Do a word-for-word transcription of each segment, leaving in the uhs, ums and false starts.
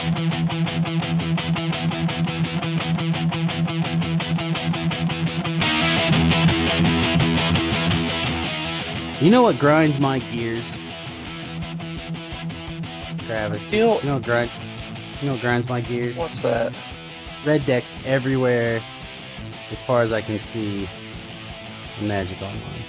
You know what grinds my gears, Travis? You know, you know what grinds? You know what grinds my gears? What's that? Red deck everywhere, as far as I can see, in Magic Online.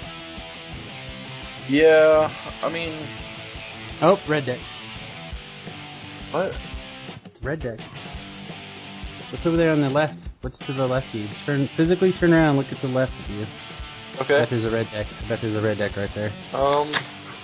Yeah, I mean... Oh, red deck. What? Red deck. What's over there on the left? What's to the left of you? Turn, physically turn around and look at the left of you. Okay. I bet there's a red deck. I bet there's a red deck right there. Um...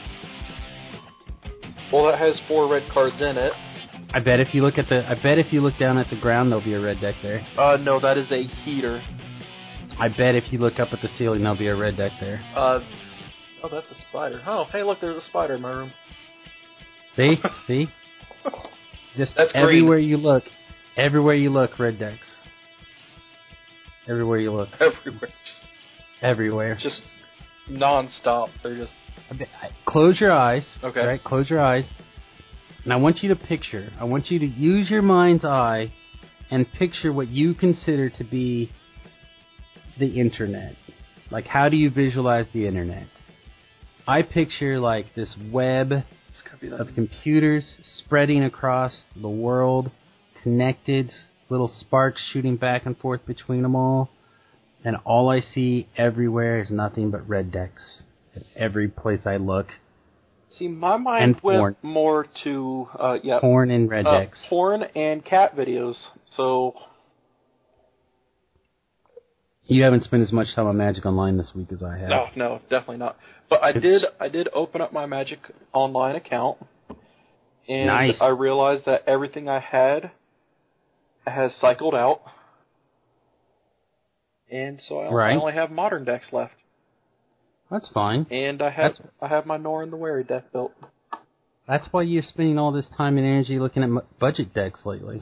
Well, that has four red cards in it. I bet if you look at the, I bet if you look down at the ground, there'll be a red deck there. Uh, no, that is a heater. I bet if you look up at the ceiling, there'll be a red deck there. Uh, oh, that's a spider. Oh, hey, look, there's a spider in my room. See? See? Just That's everywhere green. you look, everywhere you look, red decks. Everywhere you look. Everywhere. Just, everywhere. Just non-stop. They're just... Close your eyes. Okay. Right? Close your eyes. And I want you to picture, I want you to use your mind's eye and picture what you consider to be the internet. Like, how do you visualize the internet? I picture, like, this web of computers spreading across the world, connected, little sparks shooting back and forth between them all, and all I see everywhere is nothing but red decks. At every place I look. See, my mind and went porn. more to, uh, yeah. Porn and red uh, decks. Porn and cat videos, so... You haven't spent as much time on Magic Online this week as I have. No, no, definitely not. But I It's... did I did open up my Magic Online account, and nice. I realized that everything I had has cycled out, and so I, right. I only have modern decks left. That's fine. And I have That's... I have my Norin the Wary deck built. That's why you're spending all this time and energy looking at m- budget decks lately.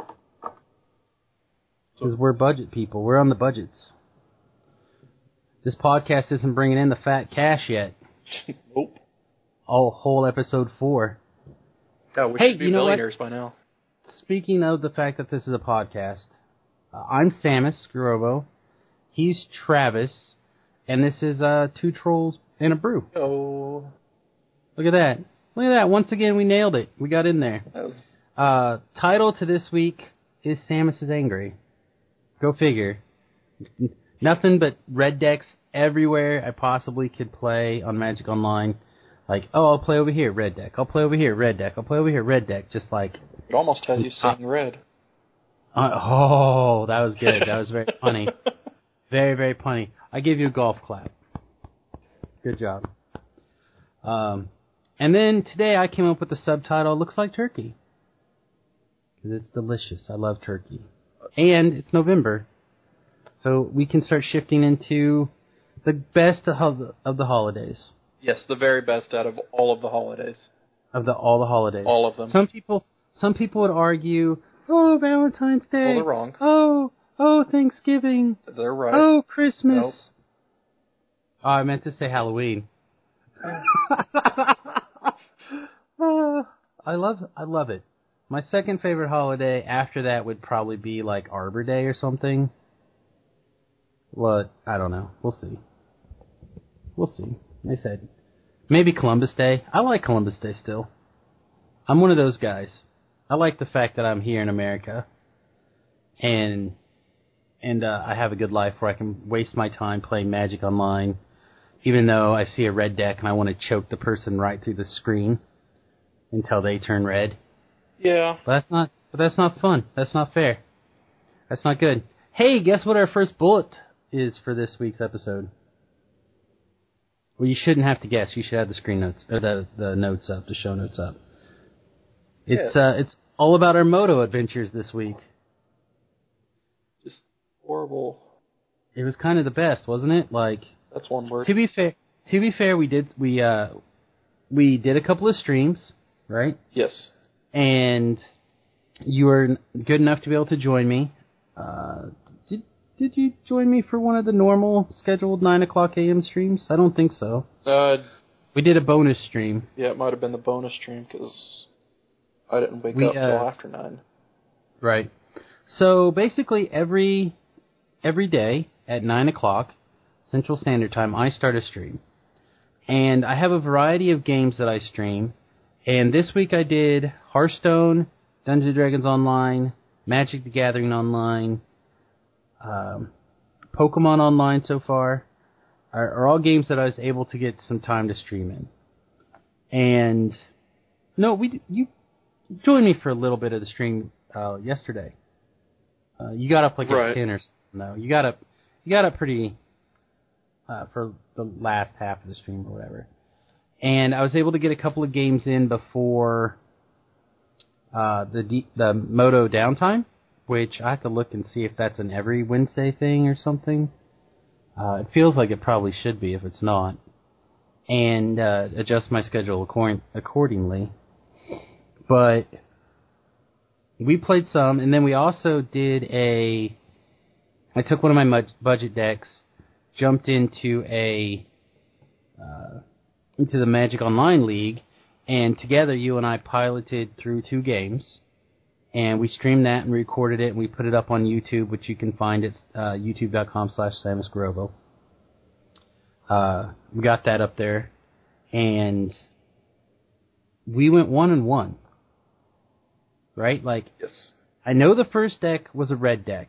Because we're budget people. We're on the budgets. This podcast isn't bringing in the fat cash yet. Nope. Oh, whole episode four. God, we hey, should be you know millionaires what? by now. Speaking of the fact that this is a podcast, uh, I'm Samus Garovo. He's Travis. And this is uh, Two Trolls and a Brew. Oh. Look at that. Look at that. Once again, we nailed it. We got in there. That was... Uh, title to this week is Samus is Angry. Go figure. Nothing but red decks everywhere I possibly could play on Magic Online. Like, oh, I'll play over here, red deck. I'll play over here, red deck. I'll play over here, red deck. Just like... It almost has you saying uh, red. Uh, oh, that was good. That was very funny. Very, very funny. I give you a golf clap. Good job. Um, and then today I came up with the subtitle, Looks Like Turkey. Because it's delicious. I love turkey. And it's November. So we can start shifting into the best of the, of the holidays. Yes, the very best out of all of the holidays. Of the all the holidays. All of them. Some people some people would argue, oh, Valentine's Day. Well, they're wrong. Oh, oh, Thanksgiving. They're right. Oh, Christmas. Nope. Oh, I meant to say Halloween. uh, I love I love it. My second favorite holiday after that would probably be like Arbor Day or something. What? I don't know. We'll see. We'll see. They said maybe Columbus Day. I like Columbus Day still. I'm one of those guys. I like the fact that I'm here in America, and and uh, I have a good life where I can waste my time playing Magic Online, even though I see a red deck and I want to choke the person right through the screen until they turn red. Yeah. But that's not. But that's not fun. That's not fair. That's not good. Hey, guess what our first bullet is for this week's episode? Well, you shouldn't have to guess. You should have the screen notes, or the the notes up, the show notes up. It's yeah. uh, it's all about our moto adventures this week. Just horrible. It was kind of the best, wasn't it? Like, that's one word. To be fair, to be fair, we did we uh we did a couple of streams, right? Yes. And you were good enough to be able to join me. Uh, did did you join me for one of the normal scheduled nine o'clock a.m. streams? I don't think so. Uh, we did a bonus stream. Yeah, it might have been the bonus stream because I didn't wake we, up until uh, after nine. Right. So basically, every every day at nine o'clock Central Standard Time, I start a stream, and I have a variety of games that I stream. And this week I did Hearthstone, Dungeons and Dragons Online, Magic the Gathering Online, um, Pokemon Online so far, are, are all games that I was able to get some time to stream in. And no, we you joined me for a little bit of the stream uh, yesterday. Uh, you got up like right. at ten or something. No, you got up you got up pretty uh, for the last half of the stream or whatever. And I was able to get a couple of games in before uh, the D- the Moto downtime, which I have to look and see if that's an every Wednesday thing or something. Uh, it feels like it probably should be if it's not. And uh, adjust my schedule according- accordingly. But we played some, and then we also did a... I took one of my mud- budget decks, jumped into a... Uh, into the Magic Online League, and together you and I piloted through two games, and we streamed that and recorded it, and we put it up on YouTube, which you can find at uh, youtube.com slash Samus Garovo. Uh, we got that up there, and we went one and one. Right? Like, yes. I know the first deck was a red deck,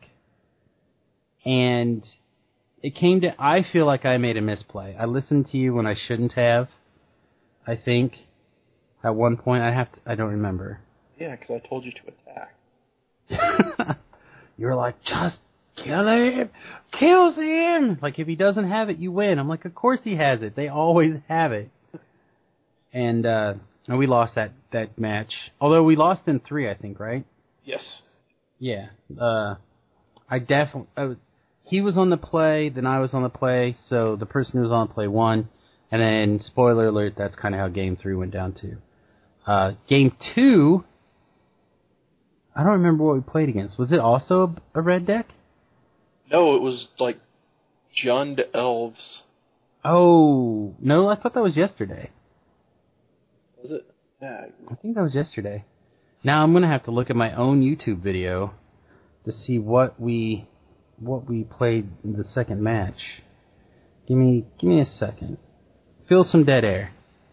and it came to, I feel like I made a misplay. I listened to you when I shouldn't have, I think, at one point. I have to, I don't remember. Yeah, because I told you to attack. You were like, just kill him! Kills him! Like, if he doesn't have it, you win. I'm like, of course he has it. They always have it. And, uh, and we lost that, that match. Although we lost in three, I think, right? Yes. Yeah. Uh, I definitely... Uh, he was on the play, then I was on the play, so the person who was on the play won. And then, spoiler alert, that's kind of how game three went down, too. Uh, game two... I don't remember what we played against. Was it also a red deck? No, it was like Jund Elves. Oh, no, I thought that was yesterday. Was it? Yeah. I think that was yesterday. Now I'm going to have to look at my own YouTube video to see what we what we played in the second match. Give me give me a second. Fill some dead air.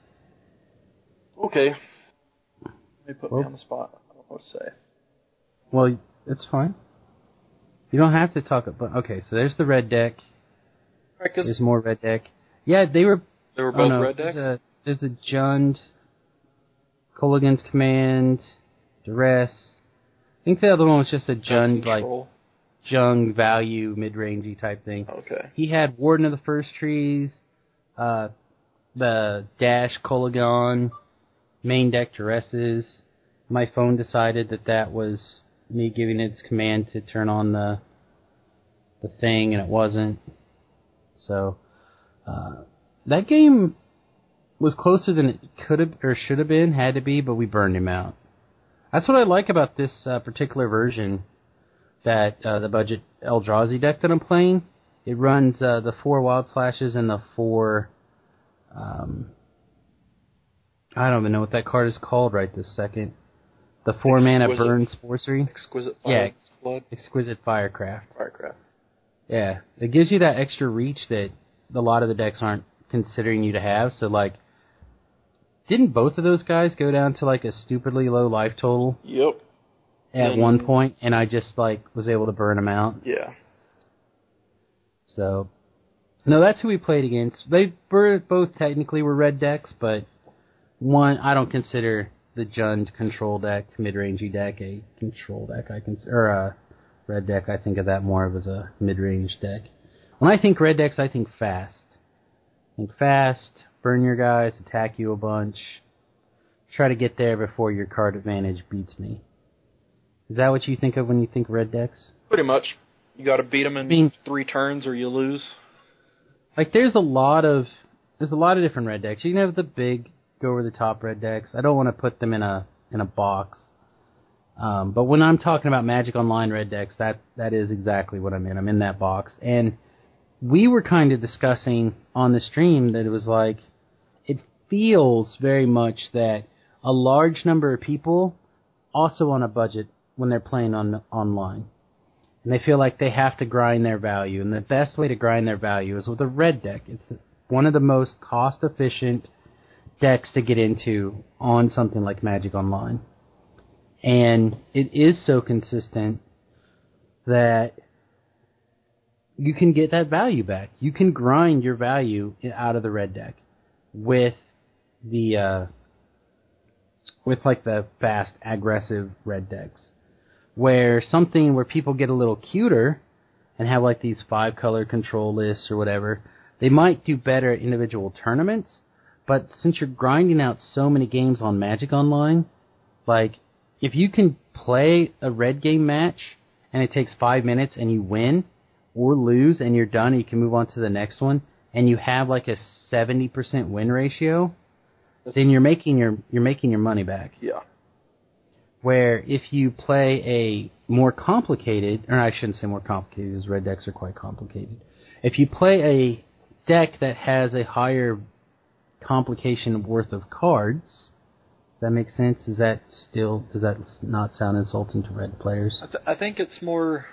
Okay. They put Well, me on the spot. I don't know what to say. Well, it's fine. You don't have to talk about... Okay, so there's the red deck. Right, there's more red deck. Yeah, they were... They were both oh, no, red decks? There's a, there's a Jund, Kolaghan's Command, Duress. I think the other one was just a Jund, like, Jung value, mid-rangey type thing. Okay. He had Warden of the First Trees, uh, the Dash Kolaghan, main deck Duresses. My phone decided that that was me giving its command to turn on the the thing, and it wasn't. So uh, that game was closer than it could have or should have been, had to be, but we burned him out. That's what I like about this uh, particular version, that uh, the budget Eldrazi deck that I'm playing. It runs uh, the four Wild Slashes and the four... Um, I don't even know what that card is called right this second. The four mana burn sorcery. Exquisite Fire yeah, Blood. Exquisite Firecraft. Firecraft. Yeah, it gives you that extra reach that a lot of the decks aren't considering you to have. So, like, didn't both of those guys go down to, like, a stupidly low life total? Yep. At and, one point, and I just, like, was able to burn them out? Yeah. So, no, that's who we played against. They were, both technically were red decks, but one, I don't consider the Jund control deck, mid-rangey deck, a control deck. I can, or a red deck, I think of that more of as a mid-range deck. When I think red decks, I think fast. Think fast, burn your guys, attack you a bunch, try to get there before your card advantage beats me. Is that what you think of when you think red decks? Pretty much. You got to beat them in I mean, three turns or you lose. Like, there's a lot of there's a lot of different red decks. You can have the big, go over the top red decks. I don't want to put them in a in a box. Um, but when I'm talking about Magic Online red decks, that that is exactly what I'm in. I'm in that box. And we were kind of discussing on the stream that it was like, it feels very much that a large number of people also on a budget when they're playing on online. And they feel like they have to grind their value. And the best way to grind their value is with a red deck. It's one of the most cost-efficient decks to get into on something like Magic Online. And it is so consistent that you can get that value back. You can grind your value out of the red deck with the uh, with like the fast, aggressive red decks. Where something where people get a little cuter and have like these five color control lists or whatever, they might do better at individual tournaments. But since you're grinding out so many games on Magic Online, like if you can play a red game match and it takes five minutes and you win or lose and you're done and you can move on to the next one and you have like a seventy percent win ratio, That's, then you're making your you're making your money back. Yeah. Where if you play a more complicated, or I shouldn't say more complicated, because red decks are quite complicated. If you play a deck that has a higher complication worth of cards, does that make sense? Does that still, does that not sound insulting to red players? I, th- I think it's more...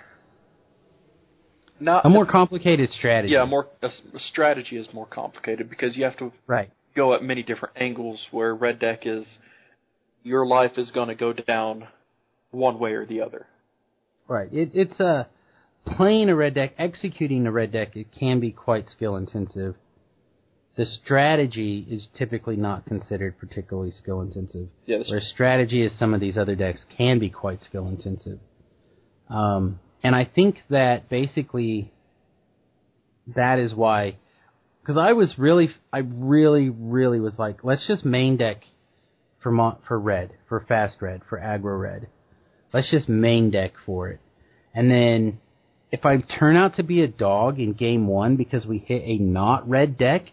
not a more complicated strategy. Yeah, more a strategy is more complicated because you have to right. go at many different angles where red deck is... your life is going to go down one way or the other. Right. It, it's a playing a red deck, executing a red deck. It can be quite skill intensive. The strategy is typically not considered particularly skill intensive. Yes. Where strategy is some of these other decks can be quite skill intensive. Um, and I think that basically that is why, because I was really, I really, really was like, let's just main deck. For mo- for red, for fast red, for aggro red. Let's just main deck for it. And then if I turn out to be a dog in game one because we hit a not red deck,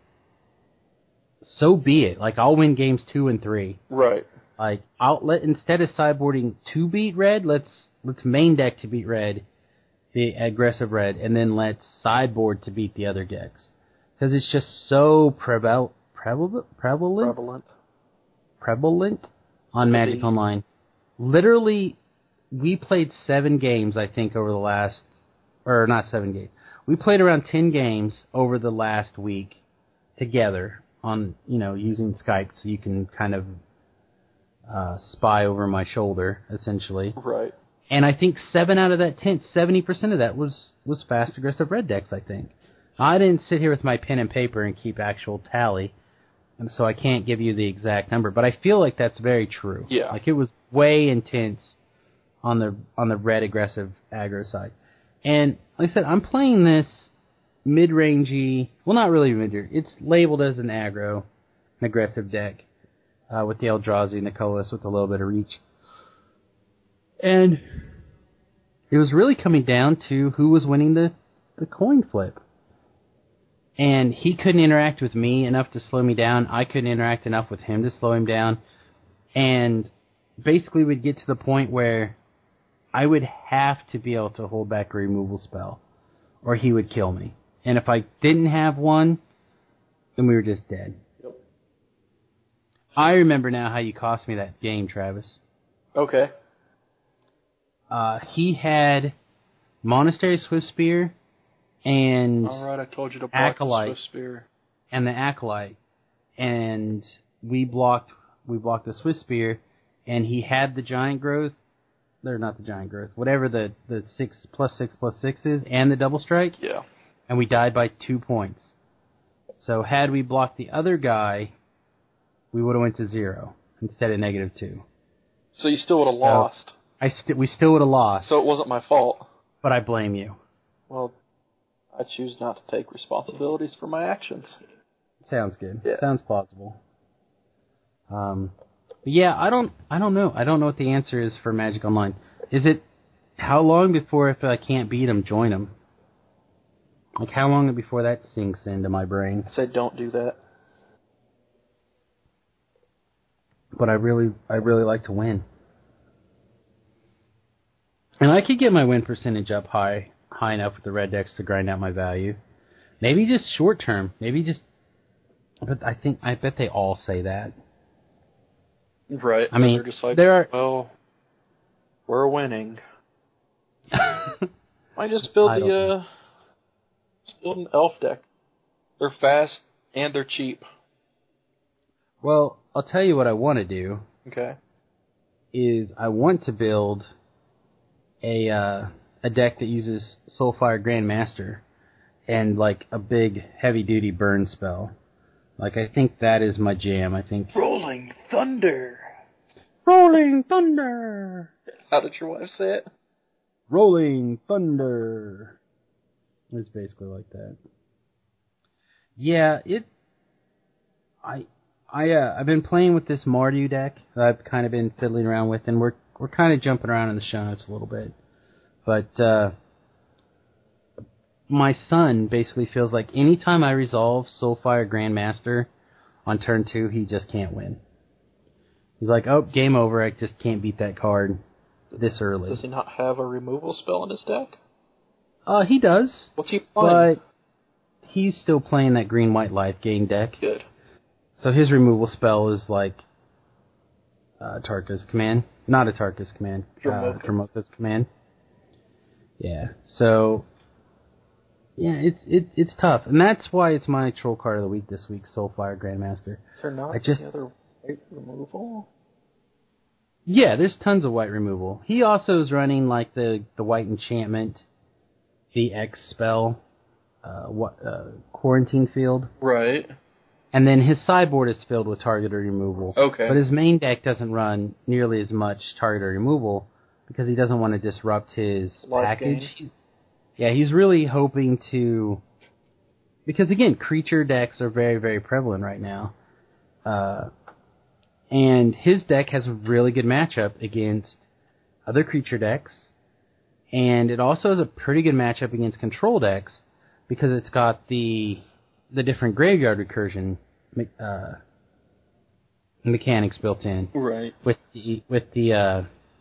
so be it. Like, I'll win games two and three. Right. Like, I'll let, instead of sideboarding to beat red, let's let's main deck to beat red, the aggressive red, and then let's sideboard to beat the other decks. Because it's just so preval- prevalent. Prevalent. Prevalent. prevalent on Magic Online. Literally, we played seven games, I think, over the last... Or, not seven games. We played around ten games over the last week together on, you know, using Skype so you can kind of uh, spy over my shoulder, essentially. Right. And I think seven out of that ten, seventy percent of that was, was fast, aggressive red decks, I think. I didn't sit here with my pen and paper and keep actual tally. And so I can't give you the exact number, but I feel like that's very true. Yeah. Like it was way intense on the on the red aggressive aggro side. And like I said, I'm playing this mid-rangey, well not really mid-range, it's labeled as an aggro, an aggressive deck, uh, with the Eldrazi and the colorless with a little bit of reach. And it was really coming down to who was winning the, the coin flip. And he couldn't interact with me enough to slow me down. I couldn't interact enough with him to slow him down. And basically we'd get to the point where I would have to be able to hold back a removal spell, or he would kill me. And if I didn't have one, then we were just dead. Yep. I remember now how you cost me that game, Travis. Okay. Uh, he had Monastery Swiftspear and all right, I told you to block Acolyte, the Swift Spear. And the Acolyte, and we blocked we blocked the Swiftspear, and he had the Giant Growth, or not the Giant Growth, whatever the the six plus six plus six is, and the Double Strike. Yeah. And we died by two points. So had we blocked the other guy, we would have went to zero instead of negative two. So you still would have lost. I st- we still would have lost. So it wasn't my fault. But I blame you. Well, I choose not to take responsibilities for my actions. Sounds good. Yeah. Sounds plausible. Um, but yeah, I don't, I don't know. I don't know what the answer is for Magic Online. Is it how long before if I can't beat them, join them? Like how long before that sinks into my brain? I say don't do that. But I really, I really like to win, and I could get my win percentage up high. high enough with the red decks to grind out my value. Maybe just short term. Maybe just... But I think... I bet they all say that. Right. I mean, they're just like, there are... well, We're winning. I just build I the, uh, just build an elf deck. They're fast, and they're cheap. Well, I'll tell you what I want to do. Okay. Is I want to build a uh, a deck that uses Soulfire Grandmaster and like a big heavy duty burn spell. Like I think that is my jam. I think Rolling Thunder. Rolling Thunder. How did your wife say it? Rolling Thunder. It's basically like that. Yeah, it. I. I uh, I've been playing with this Mardu deck that I've kind of been fiddling around with, and we're we're kind of jumping around in the show notes a little bit. But uh, my son basically feels like anytime I resolve Soulfire Grandmaster on turn two, he just can't win. He's like, oh, game over. I just can't beat that card this early. Does he not have a removal spell in his deck? Uh, he does. What's he playing? But he's still playing that green-white life gain deck. Good. So his removal spell is like uh, Tarka's command. Not a Tarka's command. Dromoka. Uh, Dromoka's command. Yeah. So, yeah, it's it, it's tough. And that's why it's my troll card of the week this week, Soulfire Grandmaster. Is there not I just, any other white removal? Yeah, there's tons of white removal. He also is running like the, the white enchantment, the X spell, uh, what, uh, quarantine field. Right. And then his sideboard is filled with targeted removal. Okay. But his main deck doesn't run nearly as much targeted removal because he doesn't want to disrupt his Life package. gain. He's, yeah, he's really hoping to... Because, again, creature decks are very, very prevalent right now. Uh, and his deck has a really good matchup against other creature decks. And it also has a pretty good matchup against control decks because it's got the... the different graveyard recursion uh, mechanics built in, right? With the with the uh,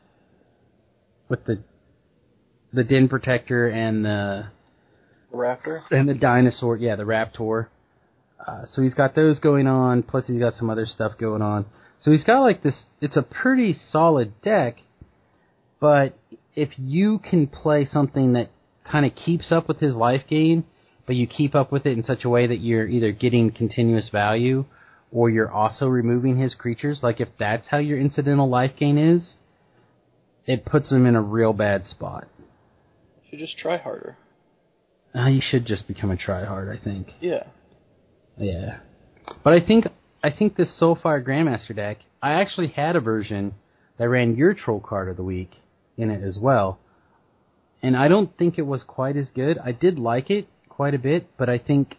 with the the Den Protector and the Raptor and the Dinosaur, yeah, the Raptor. Uh, so he's got those going on. Plus he's got some other stuff going on. So he's got like this. It's a pretty solid deck, but if you can play something that kind of keeps up with his life gain, but you keep up with it in such a way that you're either getting continuous value or you're also removing his creatures, like if that's how your incidental life gain is, it puts him in a real bad spot. You should just try harder. Uh, you should just become a tryhard, I think. Yeah. Yeah. But I think I think this Soulfire Grandmaster deck, I actually had a version that ran your troll card of the week in it as well. And I don't think it was quite as good. I did like it quite a bit, but I think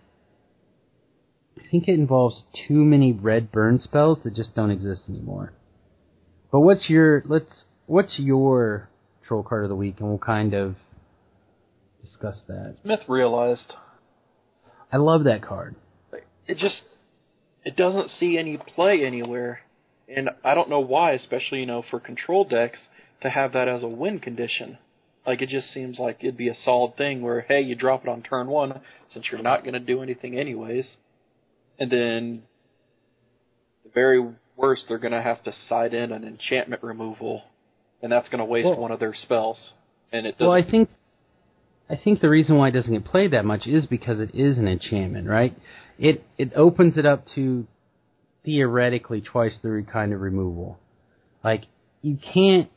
I think it involves too many red burn spells that just don't exist anymore. But what's your let's what's your troll card of the week, and we'll kind of discuss that. Smith realized. I love that card. It just it doesn't see any play anywhere, and I don't know why, especially you know for control decks to have that as a win condition. Like, it just seems like it'd be a solid thing where, hey, you drop it on turn one, since you're not going to do anything anyways. And then, the very worst, they're going to have to side in an enchantment removal, and that's going to waste well, one of their spells. And it doesn't... Well, I think, I think the reason why it doesn't get played that much is because it is an enchantment, right? It it opens it up to, theoretically, twice the kind of removal. Like, you can't...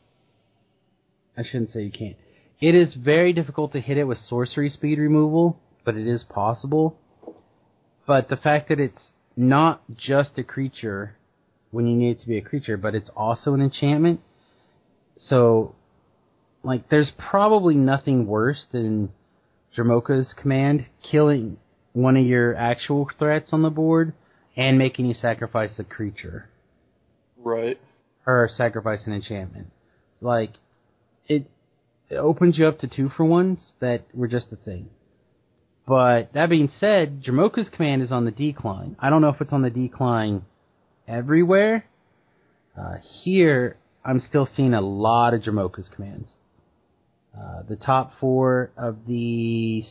I shouldn't say you can't. It is very difficult to hit it with sorcery speed removal, but it is possible. But the fact that it's not just a creature when you need it to be a creature, but it's also an enchantment. So, like, there's probably nothing worse than Dromoka's command killing one of your actual threats on the board and making you sacrifice a creature. Right. Or sacrifice an enchantment. It's like, it... It opens you up to two for ones that were just a thing. But that being said, Dromoka's command is on the decline. I don't know if it's on the decline everywhere. Uh, here, I'm still seeing a lot of Dromoka's commands. Uh, the top four of the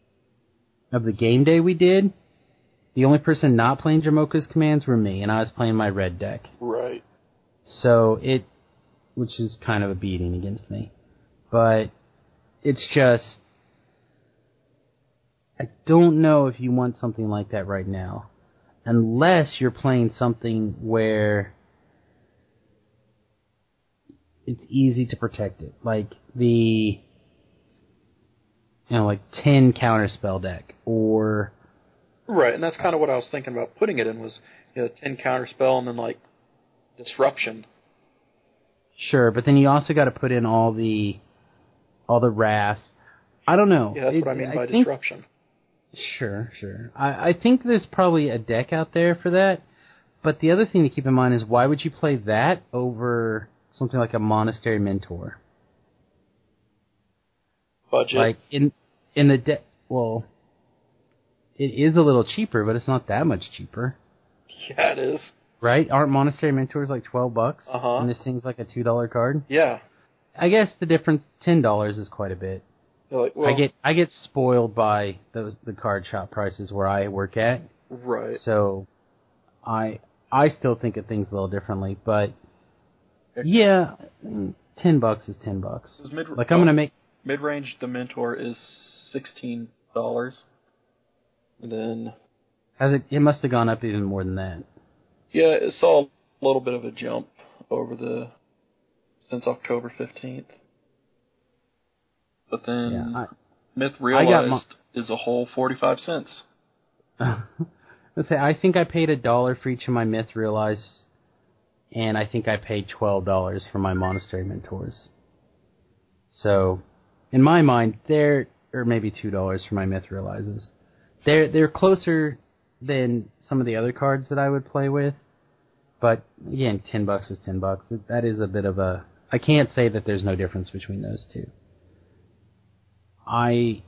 of the game day we did, the only person not playing Dromoka's commands were me, and I was playing my red deck. Right. So it which is kind of a beating against me. But it's just, I don't know if you want something like that right now, unless you're playing something where it's easy to protect it, like the, you know, like ten counterspell deck, or right, and that's kind of what I was thinking about putting it in was, you know, ten counterspell and then like disruption. Sure, but then you also got to put in all the all the R A S. I don't know. Yeah, that's it, what I mean I by think, disruption. Sure, sure. I, I think there's probably a deck out there for that. But the other thing to keep in mind is why would you play that over something like a Monastery Mentor? Budget. Like in in the deck, well, it is a little cheaper, but it's not that much cheaper. Yeah, it is. Right? Aren't Monastery Mentors like twelve bucks? Uh-huh. And this thing's like a two dollar card? Yeah. I guess the difference, ten dollars is quite a bit. Like, well, I get I get spoiled by the the card shop prices where I work at. right. So I I still think of things a little differently, but yeah, ten bucks is ten bucks. Mid- like I'm gonna make mid-range. The Mentor is sixteen dollars, and then has it? It must have gone up even more than that. yeah, it saw a little bit of a jump over the since October fifteenth. But then Yeah, I, Myth I Realized got my, is a whole forty-five cents. Let's say I think I paid a dollar for each of my Myth Realize, and I think I paid twelve dollars for my Monastery Mentors. So, in my mind, they're or maybe two dollars for my Myth Realizes. They're they're closer than some of the other cards that I would play with, but again, ten bucks is ten bucks. That is a bit of a. I can't say that there's no difference between those two. I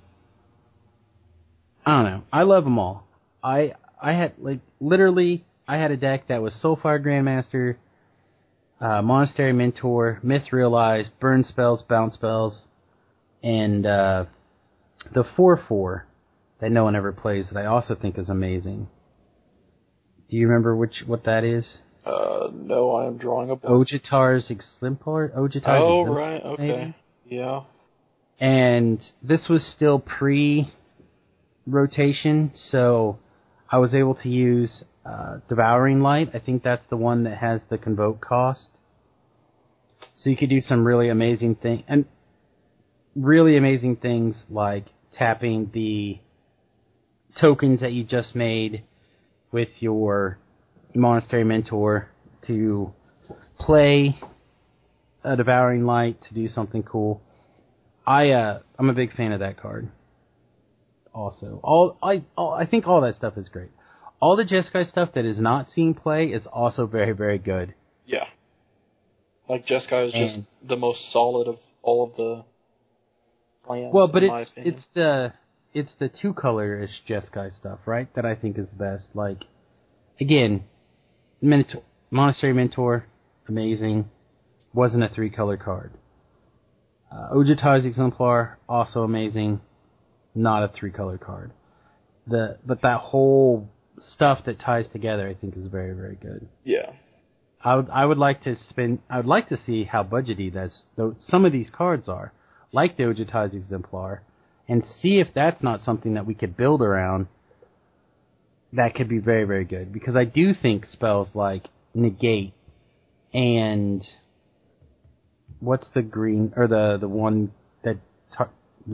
I don't know. I love them all. I I had like literally I had a deck that was Soulfire Grandmaster, uh, Monastery Mentor, Myth Realized, Burn Spells, Bounce Spells, and uh, the four four that no one ever plays that I also think is amazing. Do you remember which what that is? Uh, no, I am drawing a blank. Ojitar's Exemplar. Ojitar's Oh, Exemplar, right, okay, maybe? yeah. And this was still pre-rotation, so I was able to use uh, Devouring Light. I think that's the one that has the Convoke cost. So you could do some really amazing thing and really amazing things like tapping the tokens that you just made with your Monastery Mentor to play a Devouring Light to do something cool. I uh, I'm a big fan of that card. Also, all I all, I think all that stuff is great. All the Jeskai stuff that is not seeing play is also very very good. Yeah, like Jeskai is just And, the most solid of all of the plans. well, but in my it's opinion. it's the it's the two color-ish Jeskai stuff, right? That I think is the best. Like again, Mentor, Monastery Mentor, amazing. Wasn't a three color card. Uh, Ojitar's Exemplar, also amazing, not a three-color card. The But that whole stuff that ties together, I think, is very, very good. Yeah. I would, I would like to spend, I would like to see how budgety that's, though some of these cards are, like the Ojitar's Exemplar, and see if that's not something that we could build around that could be very, very good. Because I do think spells like Negate and what's the green, or the, the one that, tar-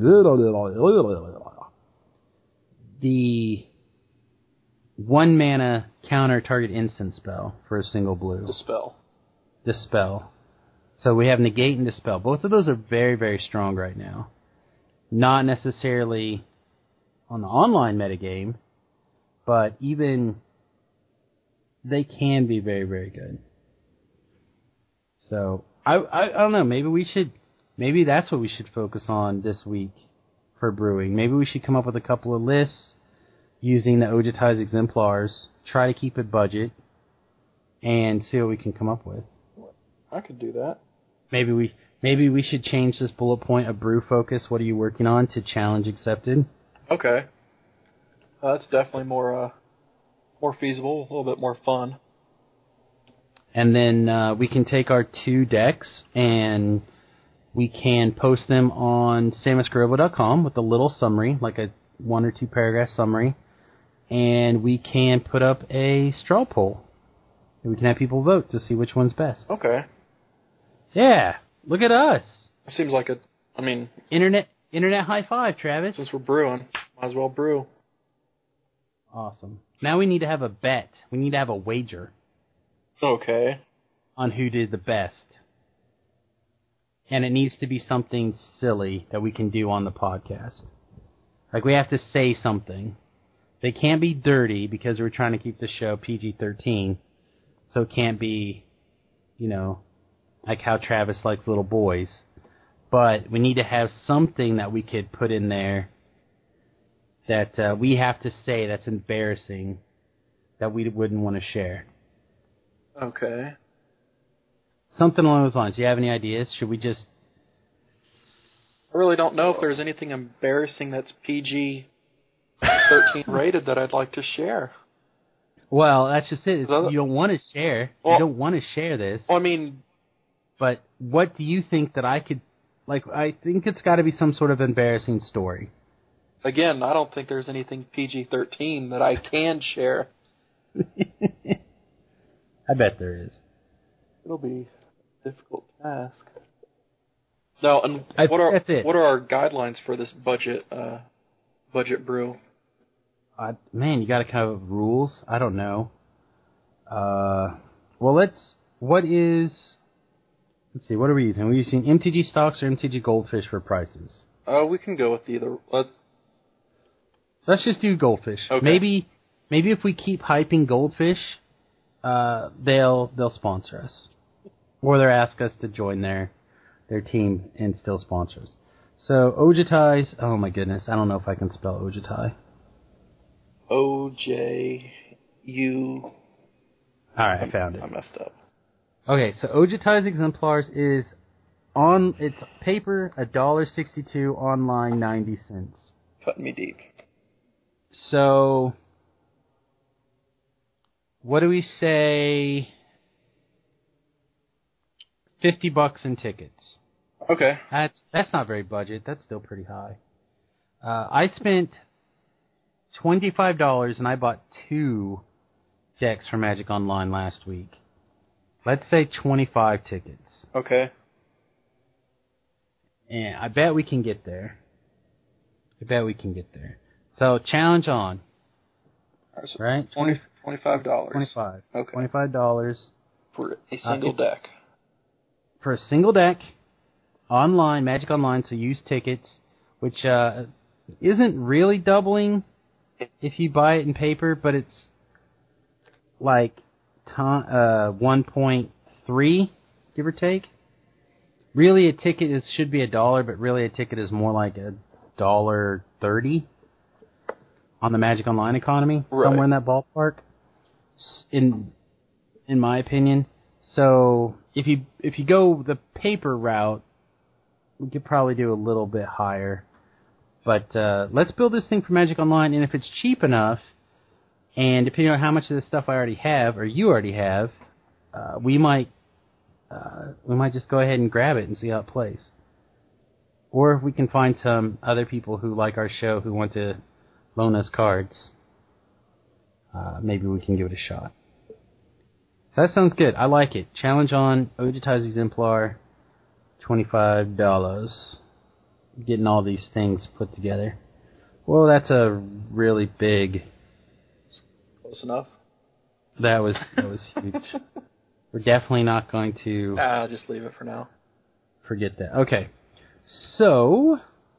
the one mana counter target instant spell for a single blue. Dispel. Dispel. So we have Negate and Dispel. Both of those are very, very strong right now. Not necessarily on the online metagame, but even they can be very, very good. So I, I I don't know. Maybe we should. Maybe that's what we should focus on this week for brewing. Maybe we should come up with a couple of lists using the Ojitar's Exemplars. Try to keep it budget, and see what we can come up with. I could do that. Maybe we maybe we should change this bullet point of brew focus. What are you working on to challenge accepted? Okay. Uh, that's definitely more uh more feasible, a little bit more fun. And then uh, we can take our two decks and we can post them on samus garobo dot com with a little summary, like a one or two paragraph summary. And we can put up a straw poll. And we can have people vote to see which one's best. Okay. Yeah. Look at us. It seems like a, I mean... Internet internet high five, Travis. Since we're brewing, might as well brew. Awesome. Now we need to have a bet. We need to have a wager. Okay. On who did the best. And it needs to be something silly that we can do on the podcast. Like, we have to say something. They can't be dirty because we're trying to keep the show P G thirteen. So it can't be, you know, like how Travis likes little boys. But we need to have something that we could put in there that uh, we have to say that's embarrassing that we wouldn't want to share. Okay. Something along those lines. Do you have any ideas? Should we just... I really don't know if there's anything embarrassing that's P G thirteen rated that I'd like to share. Well, that's just it. That... You don't want to share. Well, you don't want to share this. Well, I mean... But what do you think that I could... Like, I think it's got to be some sort of embarrassing story. Again, I don't think there's anything P G thirteen that I can share. I bet there is. It'll be a difficult task. No, and I, what are that's it. what are our guidelines for this budget uh, budget brew? Uh, man, you got to kind of rules. I don't know. Uh, well, let's. What is? Let's see. What are we using? Are we using M T G stocks or M T G Goldfish for prices? Uh, we can go with either. Let's let's just do Goldfish. Okay. Maybe maybe if we keep hyping Goldfish, uh, they'll they'll sponsor us, or they'll ask us to join their their team and still sponsor us. So Ojutai's. Oh my goodness, I don't know if I can spell Ojutai. O J U. All right, I found it. I messed up. Okay, so Ojutai's Exemplars is on its paper a dollar sixty-two, online ninety cents. Cutting me deep. So, what do we say? Fifty bucks in tickets. Okay. That's that's not very budget. That's still pretty high. Uh, I spent twenty-five dollars and I bought two decks for Magic Online last week. Let's say twenty-five tickets. Okay. And I bet we can get there. I bet we can get there. So, challenge on. Right? So right? twenty, twenty-five dollars. twenty-five. Okay. twenty-five dollars. For a single uh, deck. For a single deck, online, Magic Online, so use tickets, which uh, isn't really doubling if you buy it in paper, but it's like uh, one point three, give or take. Really, a ticket is should be a dollar, but really a ticket is more like a dollar thirty on the Magic Online economy, right. Somewhere in that ballpark. In in my opinion, so if you if you go the paper route, we could probably do a little bit higher. But uh, let's build this thing for Magic Online, and if it's cheap enough, and depending on how much of this stuff I already have or you already have, uh, we might. Uh, we might just go ahead and grab it and see how it plays. Or if we can find some other people who like our show who want to loan us cards, uh, maybe we can give it a shot. So that sounds good. I like it. Challenge on Ojutai's Exemplar, twenty-five dollars. Getting all these things put together. Well, that's a really big... Close enough. That was, that was huge. We're definitely not going to... Ah, just leave it for now. Forget that. Okay. So,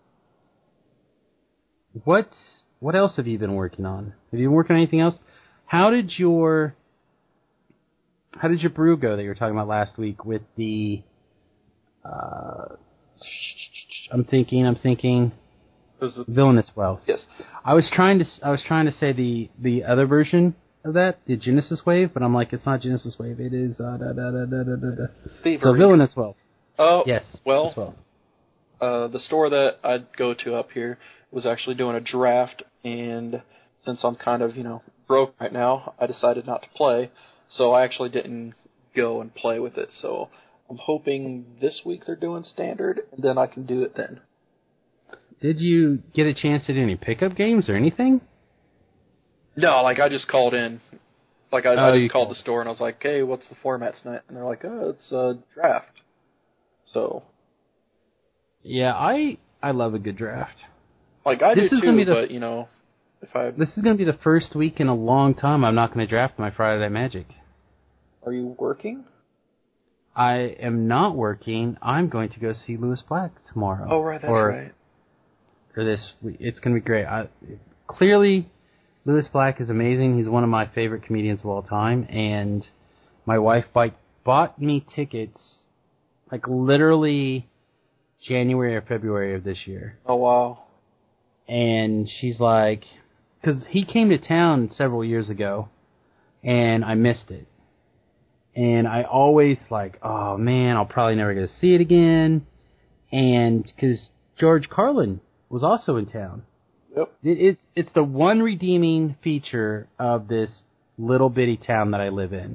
what what else have you been working on? Have you been working on anything else? How did your how did your brew go that you were talking about last week with the? Uh, I'm thinking. I'm thinking. Was it, Villainous Wealth. Yes. I was trying to. I was trying to say the the other version of that, the Genesis Wave, but I'm like, it's not Genesis Wave. It is. Uh, da, da, da, da, da, da. So Villainous Wealth. Oh. Yes. Well. Wealth. Uh, the store that I'd go to up here was actually doing a draft, and since I'm kind of, you know, broke right now, I decided not to play, so I actually didn't go and play with it. So I'm hoping this week they're doing standard, and then I can do it then. Did you get a chance to do any pickup games or anything? No, like I just called in. Like I, oh, I just called called. the store and I was like, "Hey, what's the format tonight?" And they're like, "Oh, it's a draft." So. Yeah, I I love a good draft. Like I this do is too, gonna be the, but you know, if I this is going to be the first week in a long time I'm not going to draft my Friday Night Magic. Are you working? I am not working. I'm going to go see Lewis Black tomorrow. Oh right, that's or, right. Or this week. It's going to be great. I, clearly, Lewis Black is amazing. He's one of my favorite comedians of all time, and my wife bought, bought me tickets like literally January or February of this year. Oh, wow. And she's like, because he came to town several years ago, and I missed it. And I always like, oh man, I'll probably never get to see it again. And because George Carlin was also in town. Yep. It, it's it's the one redeeming feature of this little bitty town that I live in,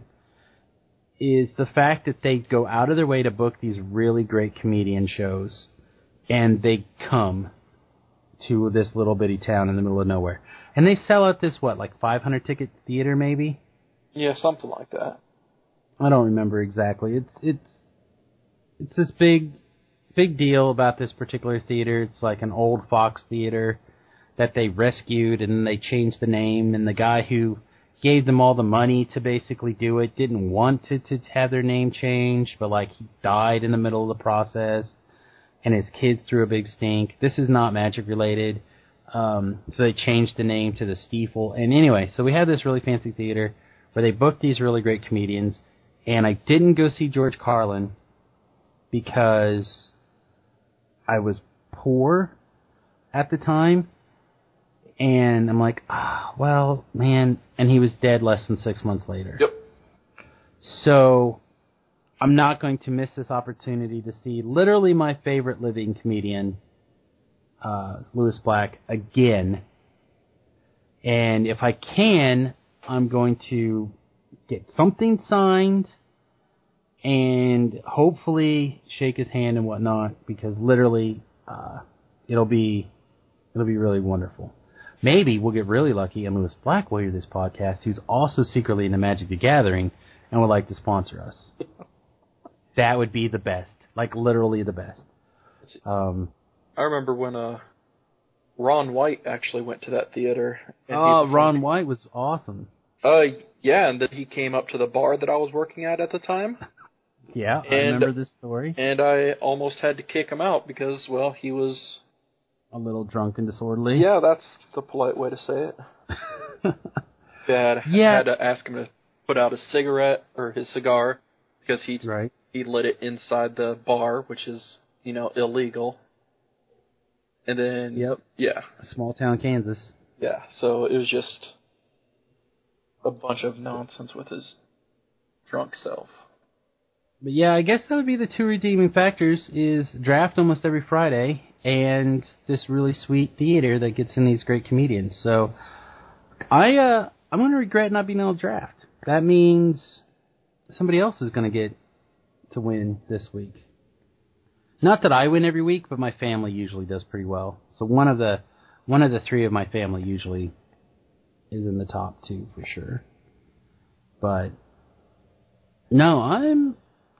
is the fact that they go out of their way to book these really great comedian shows, and they come to this little bitty town in the middle of nowhere. And they sell out this, what, like five hundred ticket theater maybe? Yeah, something like that. I don't remember exactly. It's it's it's this big big deal about this particular theater. It's like an old Fox theater that they rescued, and then they changed the name, and the guy who gave them all the money to basically do it didn't want to, to have their name changed, but like he died in the middle of the process, and his kids threw a big stink. This is not magic related. Um, so they changed the name to the Stiefel. And anyway, so we had this really fancy theater where they booked these really great comedians, and I didn't go see George Carlin because I was poor at the time. And I'm like, ah, oh, well, man, and he was dead less than six months later. Yep. So I'm not going to miss this opportunity to see literally my favorite living comedian, uh, Lewis Black, again. And if I can, I'm going to get something signed and hopefully shake his hand and whatnot, because literally uh, it'll be it'll be really wonderful. Maybe we'll get really lucky and Lewis Black will hear this podcast, who's also secretly into Magic the Gathering and would like to sponsor us. That would be the best. Like, literally the best. Um, I remember when uh, Ron White actually went to that theater. And oh, Ron White was awesome. Uh, yeah, and then he came up to the bar that I was working at at the time. Yeah, and, I remember this story. And I almost had to kick him out because, well, he was... a little drunk and disorderly? Yeah, that's the polite way to say it. yeah, I yeah. had to ask him to put out a cigarette, or his cigar, because he right. he lit it inside the bar, which is, you know, illegal. And then... Yep. Yeah. Small town Kansas. Yeah, so it was just a bunch of nonsense with his drunk self. But yeah, I guess that would be the two redeeming factors, is draft almost every Friday and this really sweet theater that gets in these great comedians. So I, uh, I'm going to regret not being able to draft. That means somebody else is going to get to win this week. Not that I win every week, but my family usually does pretty well. So one of the one of the three of my family usually is in the top two for sure. But no, I'm.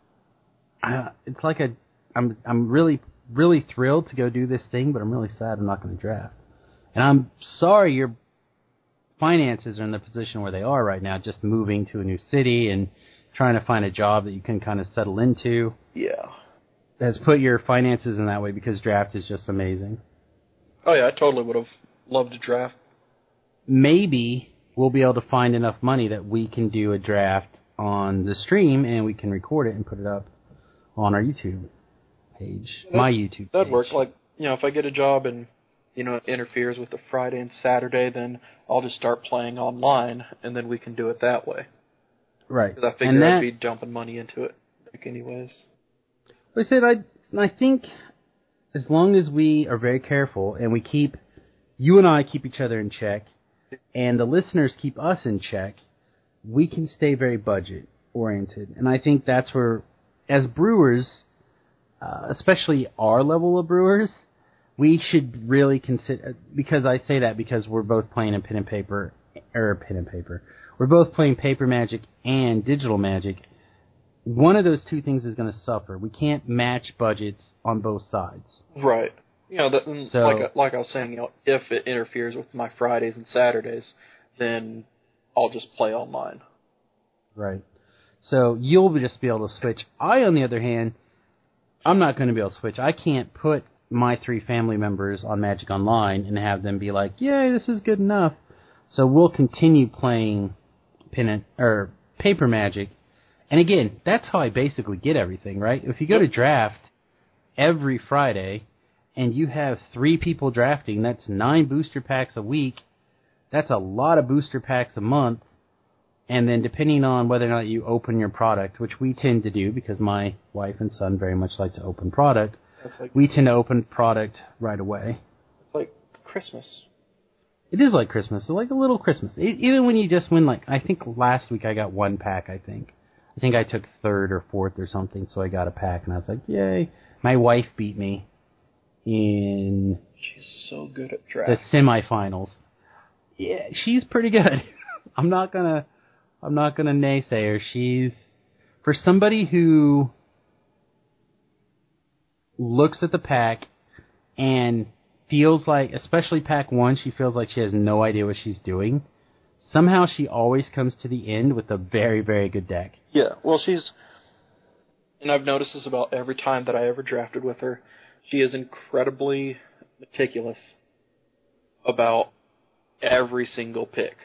I, it's like a. I'm. I'm really, really thrilled to go do this thing, but I'm really sad I'm not going to draft. And I'm sorry your finances are in the position where they are right now, just moving to a new city and trying to find a job that you can kind of settle into. Yeah. Has put your finances in that way, because draft is just amazing. Oh yeah, I totally would have loved to draft. Maybe we'll be able to find enough money that we can do a draft on the stream and we can record it and put it up on our YouTube page. That, my YouTube That'd page. work. Like, you know, if I get a job and, you know, it interferes with the Friday and Saturday, then I'll just start playing online, and then we can do it that way. Right. Because I figure I'd be dumping money into it, like, anyways. I said, I, I think as long as we are very careful and we keep, you and I keep each other in check, and the listeners keep us in check, we can stay very budget. oriented. And I think that's where, as brewers, uh, especially our level of brewers, we should really consider, because I say that because we're both playing in pen and paper, or pen and paper. We're both playing paper Magic and digital Magic. One of those two things is going to suffer. We can't match budgets on both sides. Right. You know, the, so, like like I was saying, you know, if it interferes with my Fridays and Saturdays, then I'll just play online. Right. So you'll just be able to switch. I, on the other hand, I'm not going to be able to switch. I can't put my three family members on Magic Online and have them be like, yay, this is good enough. So we'll continue playing pen and, or paper Magic. And again, that's how I basically get everything, right? If you go to draft every Friday and you have three people drafting, that's nine booster packs a week. That's a lot of booster packs a month. And then depending on whether or not you open your product, which we tend to do because my wife and son very much like to open product, like, we tend to open product right away. It's like Christmas. It is like Christmas. It's like a little Christmas. It, even when you just win, like, I think last week I got one pack, I think. I think I took third or fourth or something, so I got a pack, and I was like, yay. My wife beat me in... She's so good at draft. The semifinals. Yeah, she's pretty good. I'm not gonna... I'm not gonna naysay her. She's... For somebody who looks at the pack and feels like, especially pack one, she feels like she has no idea what she's doing. Somehow she always comes to the end with a very, very good deck. Yeah, well, she's... And I've noticed this about every time that I ever drafted with her. She is incredibly meticulous about every single pick.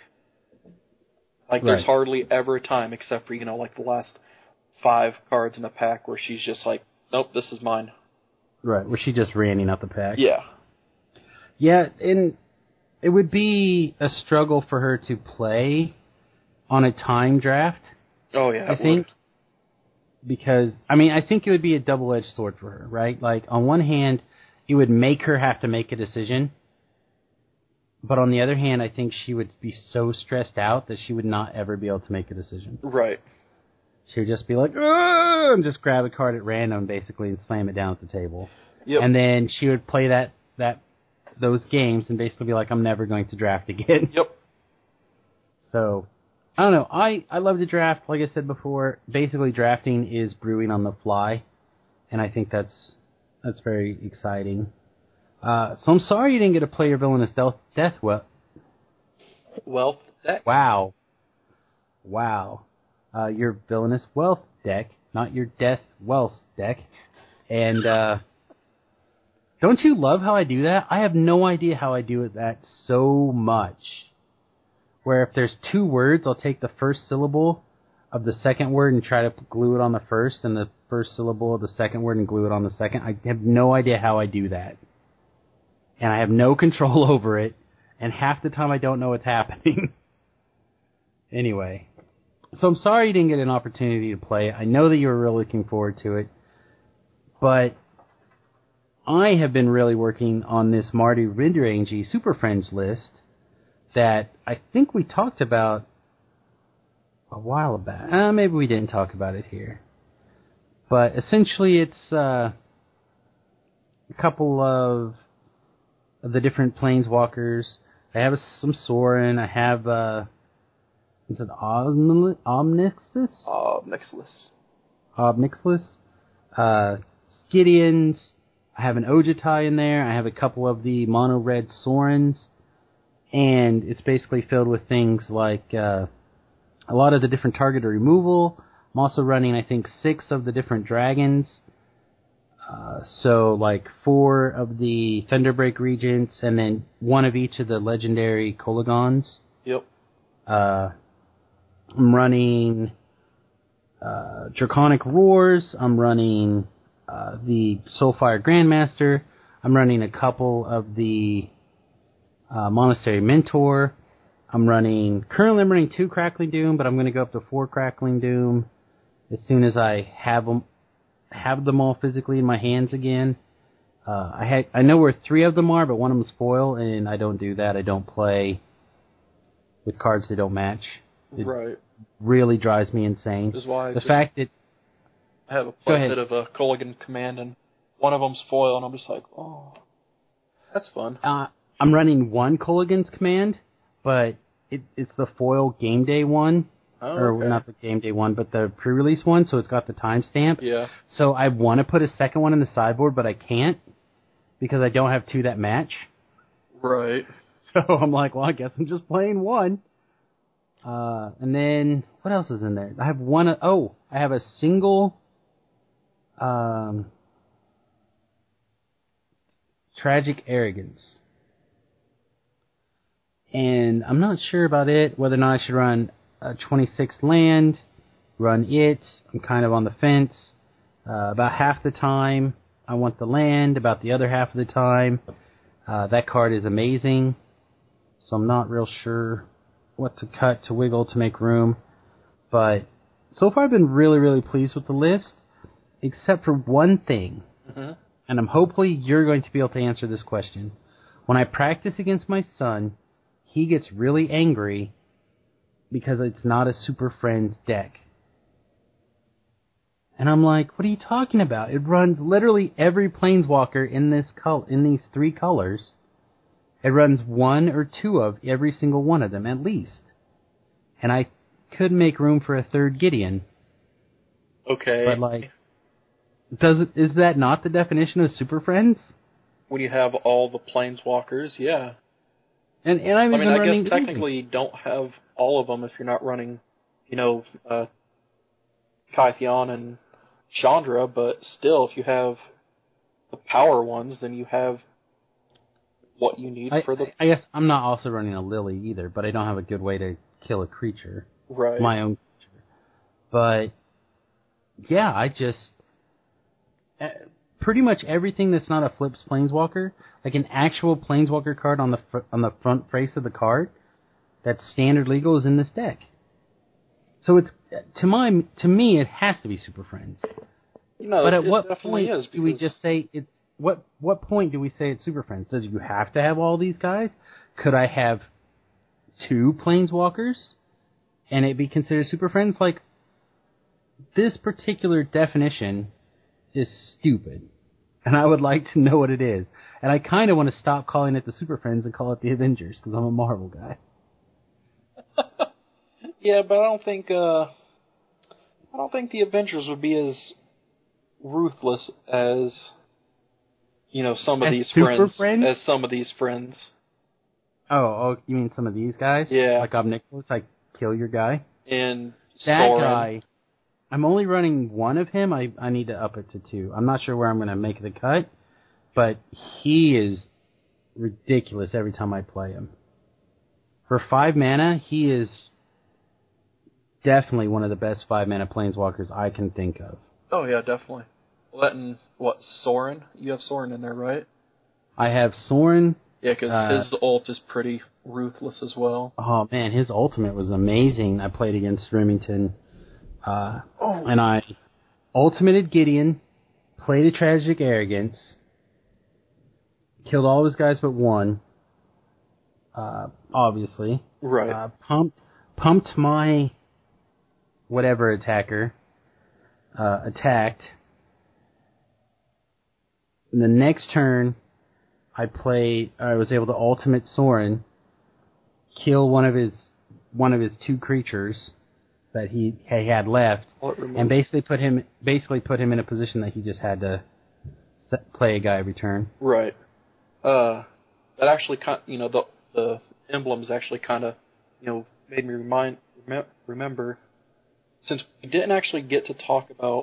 Like, there's right. hardly ever a time, except for, you know, like the last five cards in a pack where she's just like, nope, this is mine. Right, where she just ran out the pack. Yeah. Yeah, and it would be a struggle for her to play on a time draft. Oh, yeah, I think. Would. Because, I mean, I think it would be a double-edged sword for her, right? Like, on one hand, it would make her have to make a decision. But on the other hand, I think she would be so stressed out that she would not ever be able to make a decision. Right. She would just be like, "Ugh," and just grab a card at random, basically, and slam it down at the table. Yep. And then she would play that, that those games and basically be like, I'm never going to draft again. Yep. So, I don't know. I, I love to draft. Like I said before, basically drafting is brewing on the fly. And I think that's that's very exciting. Uh, so I'm sorry you didn't get to play your Villainous Death, death well. Wealth deck? Wow. Wow. Uh, your Villainous Wealth deck, not your Death Wealth deck. And, uh, don't you love how I do that? I have no idea how I do that so much. Where if there's two words, I'll take the first syllable of the second word and try to glue it on the first, and the first syllable of the second word and glue it on the second. I have no idea how I do that. And I have no control over it, and half the time I don't know what's happening. Anyway. So I'm sorry you didn't get an opportunity to play it. I know that you were really looking forward to it. But I have been really working on this Marty Rinderangi Super Friends list that I think we talked about a while back. Uh, maybe we didn't talk about it here. But essentially it's uh, a couple of, of the different planeswalkers. I have a, some Sorin. I have, uh, is it Omni- Omnixus? Obnixilus. Obnixilus. Uh, Gideons. I have an Ojutai in there. I have a couple of the mono-red Sorins. And it's basically filled with things like uh, a lot of the different target removal. I'm also running, I think, six of the different dragons. Uh, so, like, four of the Thunderbreak Regents, and then one of each of the legendary Kolagons. Yep. Uh, I'm running uh, Draconic Roars. I'm running uh, the Soulfire Grandmaster. I'm running a couple of the uh, Monastery Mentor. I'm running, currently I'm running two Crackling Doom, but I'm going to go up to four Crackling Doom as soon as I have them, have them all physically in my hands again. Uh, I had, I know where three of them are, but one of them's foil, and I don't do that. I don't play with cards that don't match. It right. really drives me insane. Which is why I the just, fact that I have a playset of a Culligan Command, and one of them's foil, and I'm just like, oh, that's fun. uh, I'm running one Culligan's Command, but it, it's the foil game day one. Oh, or okay. not the game day one, but the pre-release one, so it's got the timestamp. Yeah. So I want to put a second one in the sideboard, but I can't because I don't have two that match. Right. So I'm like, well, I guess I'm just playing one. Uh, and then, what else is in there? I have one, oh, I have a single, um, Tragic Arrogance. And I'm not sure about it, whether or not I should run a twenty-six land, run it. I'm kind of on the fence. Uh, about half the time, I want the land. About the other half of the time, uh, that card is amazing. So I'm not real sure what to cut, to wiggle, to make room. But so far I've been really, really pleased with the list, except for one thing. Mm-hmm. And I'm hopefully you're going to be able to answer this question. When I practice against my son, he gets really angry because it's not a Super Friends deck. And I'm like, what are you talking about? It runs literally every Planeswalker in this col- in these three colors. It runs one or two of every single one of them, at least. And I could make room for a third Gideon. Okay. But, like, does it, is that not the definition of Super Friends? When you have all the Planeswalkers, yeah. And, and I've I mean, even I running guess technically you don't have all of them if you're not running, you know, uh, Kytheon and Chandra, but still, if you have the power ones, then you have what you need I, for the... I guess I'm not also running a Lily either, but I don't have a good way to kill a creature. Right. My own creature. But, yeah, I just... Uh, pretty much everything that's not a Flips Planeswalker, like an actual Planeswalker card on the fr- on the front face of the card, that's standard legal, is in this deck. So it's to my to me it has to be Super Friends. No, but at it what definitely point is, do we because- just say it's what what point do we say it's Super Friends? Does you have to have all these guys? Could I have two Planeswalkers and it be considered Super Friends? Like, this particular definition is stupid. And I would like to know what it is. And I kind of want to stop calling it the Super Friends and call it the Avengers, because I'm a Marvel guy. Yeah, but I don't think uh, I don't think the Avengers would be as ruthless as, you know, some of As these Super friends, Friends? as some of these friends. Oh, oh, you mean some of these guys? Yeah. Like Obnicolas, like kill your guy? And That Sorin. guy, I'm only running one of him. I, I need to up it to two. I'm not sure where I'm going to make the cut, but he is ridiculous every time I play him. For five mana, he is definitely one of the best five mana planeswalkers I can think of. Oh yeah, definitely. Well, that and what, Sorin? You have Sorin in there, right? I have Sorin. Yeah, because uh, his ult is pretty ruthless as well. Oh man, his ultimate was amazing. I played against Remington, uh, Oh. and I ultimated Gideon, played a Tragic Arrogance, killed all his guys but one, uh, obviously. Right. Uh, pumped, pumped my whatever attacker, uh, attacked. And the next turn, I played, I was able to ultimate Sorin, kill one of his, one of his two creatures that he, he had left, and basically put him, basically put him in a position that he just had to set, play a guy every turn. Right. Uh, that actually kind, you know, the the emblems actually kind of, you know, made me remind rem- remember, since we didn't actually get to talk about.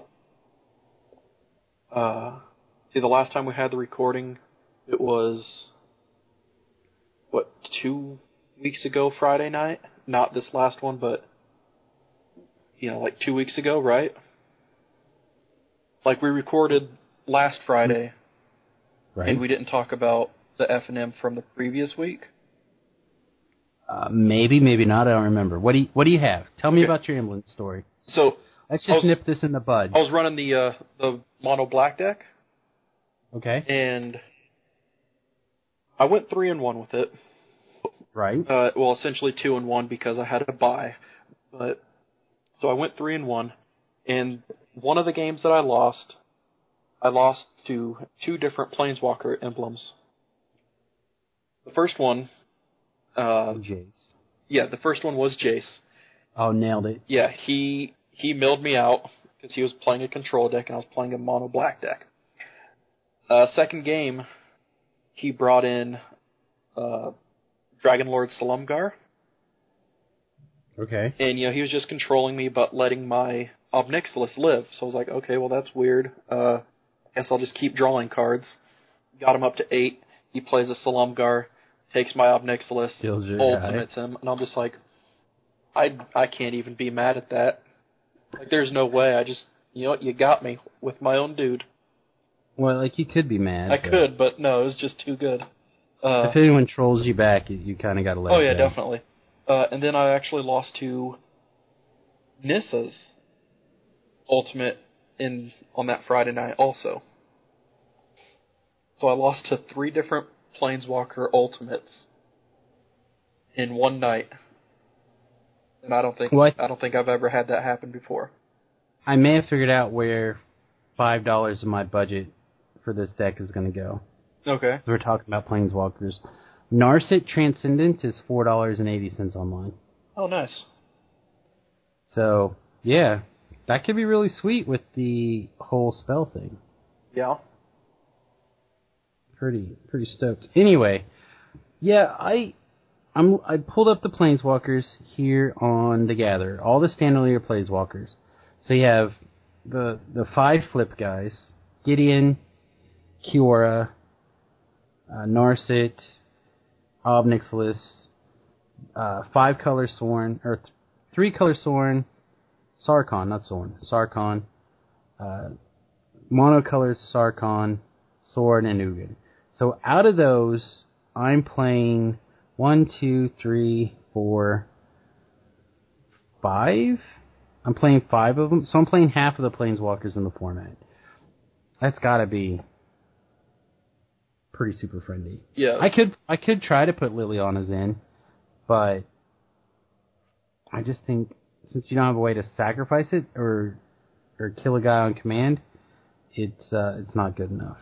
Uh, see, the last time we had the recording, it was what, two weeks ago Friday night. Not this last one, but you know, like two weeks ago, right? Like we recorded last Friday. Right. And we didn't talk about the F and M from the previous week? Uh, maybe, maybe not. I don't remember. What do you, what do you have? Tell me Okay. about your emblem story. So Let's I just was, nip this in the bud. I was running the uh, the mono black deck, Okay. and I went three and one with it. Right. Uh, well, essentially two and one because I had a bye. But So I went three and one, and one of the games that I lost, I lost to two different Planeswalker emblems. The first one, uh, Jace. yeah, the first one was Jace. Oh, nailed it. Yeah, he he milled me out because he was playing a control deck and I was playing a mono black deck. Uh, second game, he brought in uh, Dragonlord Salumgar. Okay. And, you know, he was just controlling me but letting my Ob Nixilis live. So I was like, okay, well, that's weird. Uh, I guess I'll just keep drawing cards. Got him up to eight. He plays a Salumgar, takes my Ob Nixilis, ultimates him. And I'm just like, I, I can't even be mad at that. Like, there's no way. I just, you know what, you got me with my own dude. Well, like, you could be mad. I but could, but no, it was just too good. Uh, if anyone trolls you back, you, you kind of got to let oh, it yeah, go. definitely. Uh, and then I actually lost to Nissa's ultimate in on that Friday night also. So I lost to three different Planeswalker ultimates in one night. And I don't think What? I don't think I've ever had that happen before. I may have figured out where five dollars of my budget for this deck is going to go. Okay. We're talking about Planeswalkers. Narset Transcendent is four dollars and eighty cents online. Oh, nice. So, yeah, that could be really sweet with the whole spell thing. Yeah. Pretty, pretty stoked. Anyway, yeah, I, I'm, I pulled up the Planeswalkers here on the Gather. All the standard Planeswalkers. So you have the the five flip guys: Gideon, Kiora, uh, Narset, Ob Nixilis, uh, five color Sorin, or th- three color Sorin, Sarkhan, not Sorin, Sarkhan, uh, monocolored Sarkhan, Sword, and Ugin. So out of those, I'm playing one, two, three, four, five? I'm playing five of them, so I'm playing half of the Planeswalkers in the format. That's gotta be pretty super friendly. Yeah. I could I could try to put Liliana's in, but I just think since you don't have a way to sacrifice it or or kill a guy on command, it's uh, it's not good enough.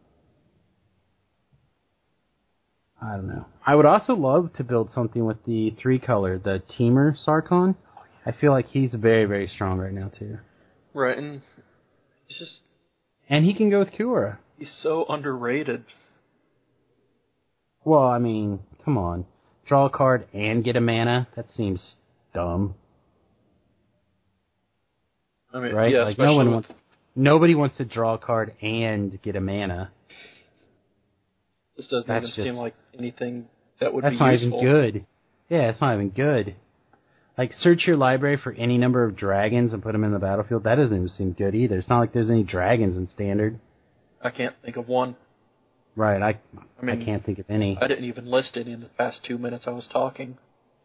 I don't know. I would also love to build something with the three color, the Teamer Sarkhan. I feel like he's very, very strong right now too. Right, and he's just And he can go with Kiora. he's so underrated. Well, I mean, come on. Draw a card and get a mana? That seems dumb. I mean, Right? yeah, like especially no one with, wants nobody wants to draw a card and get a mana. this doesn't That's even just, seem like anything that would That's be not useful. even good. Yeah, it's not even good. Like, search your library for any number of dragons and put them in the battlefield. That doesn't even seem good either. It's not like there's any dragons in Standard. I can't think of one. Right, I I mean, I can't think of any. I didn't even list any in the past two minutes I was talking.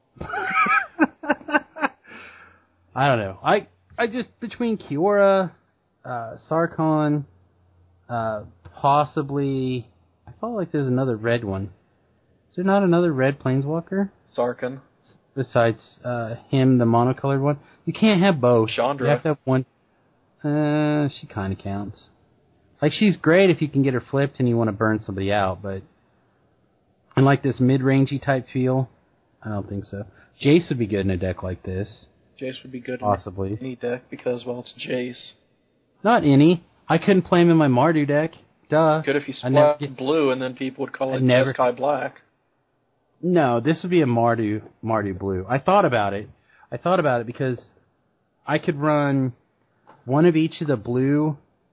I don't know. I I just, between Kiora, uh, Sarkhan, uh, possibly, I felt like there's another red one. Is there not another red Planeswalker? Sarkhan. Besides uh, him, the monocolored one? You can't have both. Chandra. You have to have one. Uh, she kind of counts. Like, she's great if you can get her flipped and you want to burn somebody out, but in like this mid-rangey type feel, I don't think so. Jace would be good in a deck like this. Jace would be good Possibly. in any deck because, well, it's Jace. Not any. I couldn't play him in my Mardu deck. Duh. Good if you I never splat get- blue and then people would call I it never- Jeskai Black. No, this would be a Mardu Mardu Blue. I thought about it. I thought about it because I could run one of each of the blue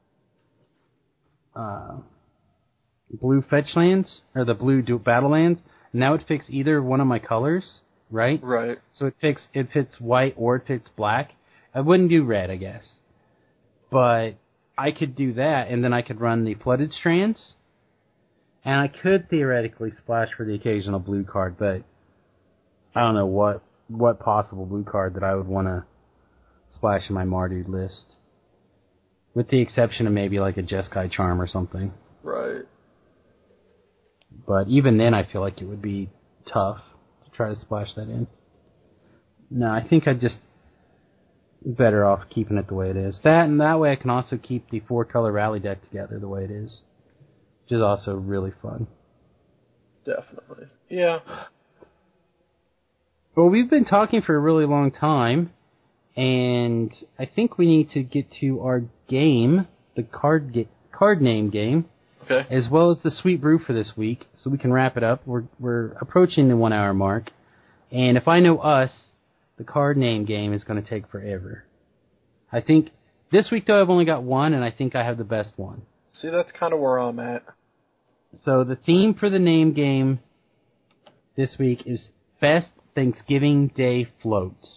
uh, blue fetch lands, or the blue du- battle lands, and that would fix either one of my colors, right? Right. So it fix it fits white or it fits black. I wouldn't do red, I guess. But I could do that, and then I could run the Flooded Strands, and I could theoretically splash for the occasional blue card, but I don't know what what possible blue card that I would want to splash in my Mardu list. With the exception of maybe like a Jeskai Charm or something. Right. But even then I feel like it would be tough to try to splash that in. No, I think I'd just better off keeping it the way it is. That and that way I can also keep the four-color rally deck together the way it is, which is also really fun. Definitely. Yeah. Well, we've been talking for a really long time, and I think we need to get to our game, the card ga- card name game, okay, as well as the sweet brew for this week, so we can wrap it up. We're we're approaching the one-hour mark, and if I know us, the card name game is going to take forever. I think this week, though, I've only got one, and I think I have the best one. See, that's kind of where I'm at. So the theme for the name game this week is Best Thanksgiving Day Floats.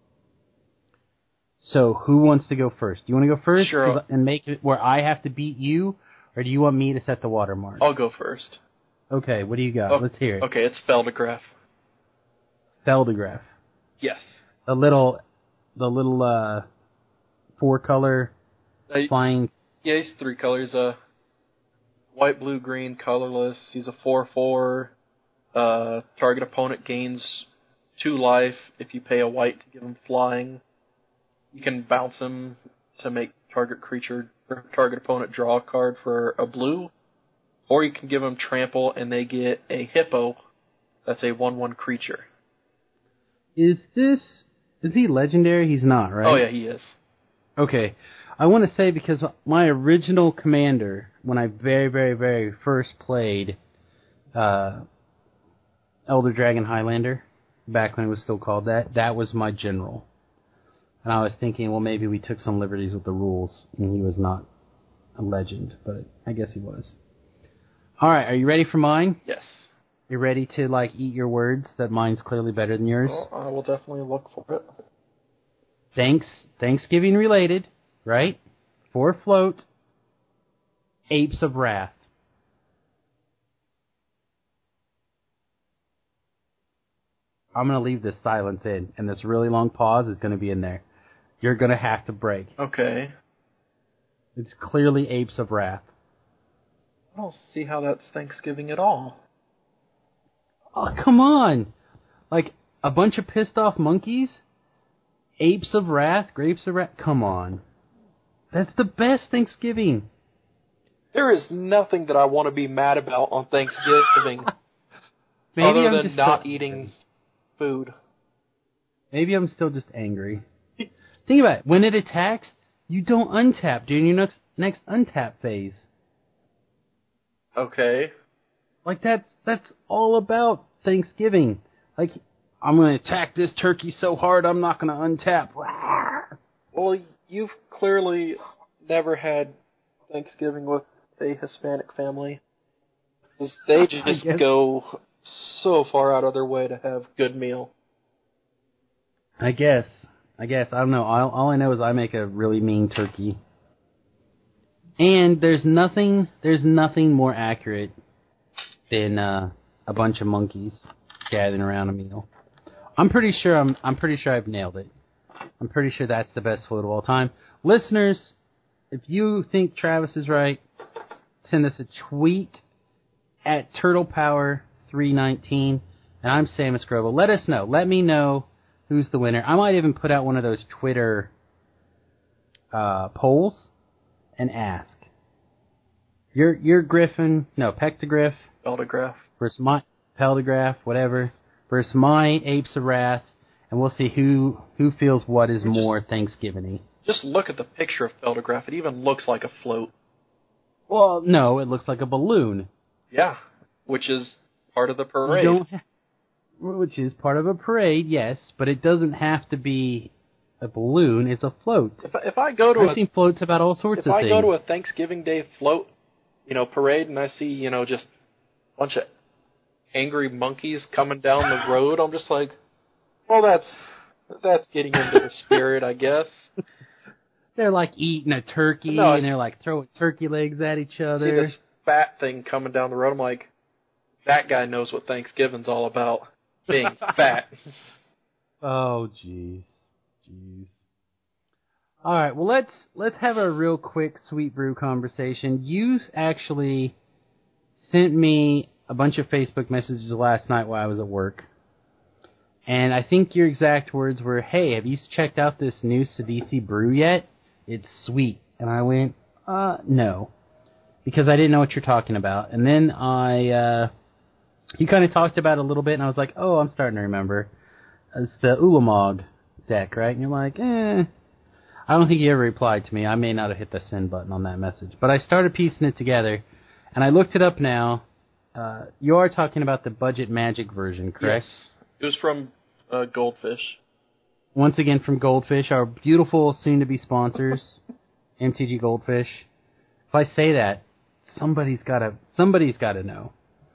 So who wants to go first? Do you want to go first Sure. and make it where I have to beat you, or do you want me to set the watermark? I'll go first. Okay, what do you got? Oh, Let's hear it. Okay, it's Feldograph. Feldograph. Yes. The little, the little uh, four-color Uh, flying. yeah, he's three colors. Uh, white, blue, green, colorless. He's a four four. Uh, target opponent gains two life if you pay a white to give him flying. You can bounce him to make target creature or target opponent draw a card for a blue, or you can give him trample and they get a hippo. That's a one one creature. Is this... Is he legendary? He's not, right? Oh yeah, he is. Okay. I want to say because my original commander, when I very, very, very first played uh, Elder Dragon Highlander, back when it was still called that, that was my general. And I was thinking, well, maybe we took some liberties with the rules, and he was not a legend, but I guess he was. All right, are you ready for mine? Yes. You ready to, like, eat your words that mine's clearly better than yours? Well, I will definitely look for it. Thanks, Thanksgiving related, right? For float, Apes of Wrath. I'm going to leave this silence in, and this really long pause is going to be in there. You're going to have to break. Okay. It's clearly Apes of Wrath. I don't see how that's Thanksgiving at all. Oh, come on! Like, a bunch of pissed off monkeys? Apes of Wrath? Grapes of Wrath? Come on. That's the best Thanksgiving. There is nothing that I want to be mad about on Thanksgiving Maybe other I'm than just not still, eating food. Maybe I'm still just angry. Think about it. When it attacks, you don't untap during your next, next untap phase. Okay. Like, that's that's all about Thanksgiving. Like, I'm going to attack this turkey so hard I'm not going to untap. Well, you've clearly never had Thanksgiving with a Hispanic family. 'Cause they just go so far out of their way to have good meal. I guess. I guess. I don't know. All, all I know is I make a really mean turkey. And there's nothing, there's nothing more accurate than uh, a bunch of monkeys gathering around a meal. I'm pretty sure I'm, I'm pretty sure I've nailed it. I'm pretty sure that's the best float of all time. Listeners, if you think Travis is right, send us a tweet at Turtle Power three nineteen, and I'm Samus Grobel. Let us know. Let me know who's the winner. I might even put out one of those Twitter uh, polls and ask. Your your Griffin, no, Pectogriff. Feldograph. Versus my Peldograph, whatever. Versus my Apes of Wrath, and we'll see who who feels what is Just, more Thanksgiving-y. Just look at the picture of Feldograph. It even looks like a float. Well, no, it looks like a balloon. Yeah, which is part of the parade. You don't ha- which is part of a parade, yes, but it doesn't have to be a balloon. It's a float. If I, if I go to I've a, seen floats about all sorts if of I things. go to a Thanksgiving Day float, you know, parade, and I see, you know, just a bunch of angry monkeys coming down the road, I'm just like, well, that's that's getting into the spirit, I guess. They're like eating a turkey, no, and they're like throwing turkey legs at each other. See this fat thing coming down the road, I'm like, that guy knows what Thanksgiving's all about, being fat. Oh, jeez. Jeez. All right, well, let's let's have a real quick Sweet Brew conversation. You actually sent me a bunch of Facebook messages last night while I was at work. And I think your exact words were, "Hey, have you checked out this new Sidisi brew yet? It's sweet." And I went, uh, no. Because I didn't know what you're talking about. And then I, uh, you kind of talked about it a little bit, and I was like, oh, I'm starting to remember. It's the Ulamog deck, right? And you're like, eh. I don't think you ever replied to me. I may not have hit the send button on that message. But I started piecing it together, and I looked it up now. Uh, you are talking about the Budget Magic version, correct? Yes. It was from uh, Goldfish. Once again from Goldfish, our beautiful soon-to-be sponsors, M T G Goldfish. If I say that, somebody's gotta somebody's gotta know.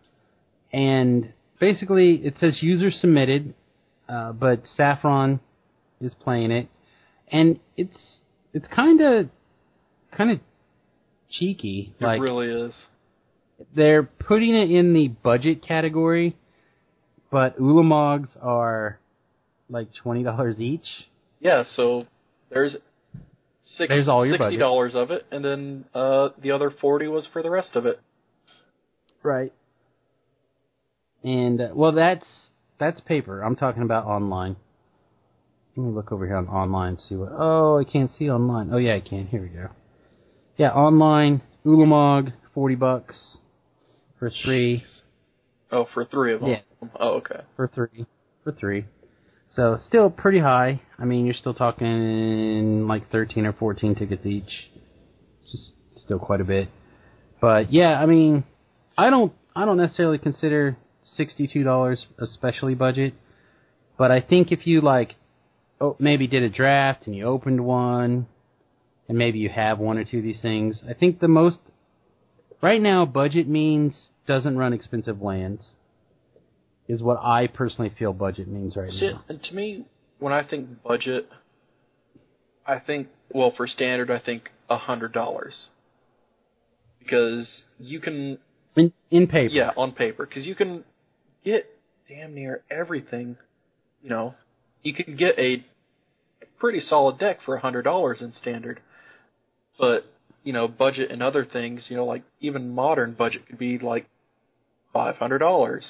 And basically, it says user submitted, uh, but Saffron is playing it, and it's it's kind of kind of cheeky. It like, really is. They're putting it in the budget category, but Ulamogs are like twenty dollars each. Yeah, so there's six, there's all your sixty dollars of it, and then uh, the other forty was for the rest of it. Right. And uh, well, that's that's paper. I'm talking about online. Let me look over here on online and see what. Oh, I can't see online. Oh yeah, I can. Here we go. Yeah, online Ulamog, forty bucks for three. Oh, for three of them. Yeah. Oh, okay. For three. For three. So still pretty high. I mean, you're still talking like thirteen or fourteen tickets each. Just still quite a bit. But yeah, I mean, I don't I don't necessarily consider sixty-two dollars a specialty budget. But I think if you like, oh, maybe did a draft and you opened one, and maybe you have one or two of these things, I think the most right now budget means doesn't run expensive lands. Is what I personally feel budget means right See, now. And to me, when I think budget, I think, well, for standard, I think one hundred dollars. Because you can... In, in paper. Yeah, on paper. Because you can get damn near everything, you know. You can get a pretty solid deck for one hundred dollars in standard. But, you know, budget and other things, you know, like even modern budget could be like five hundred dollars.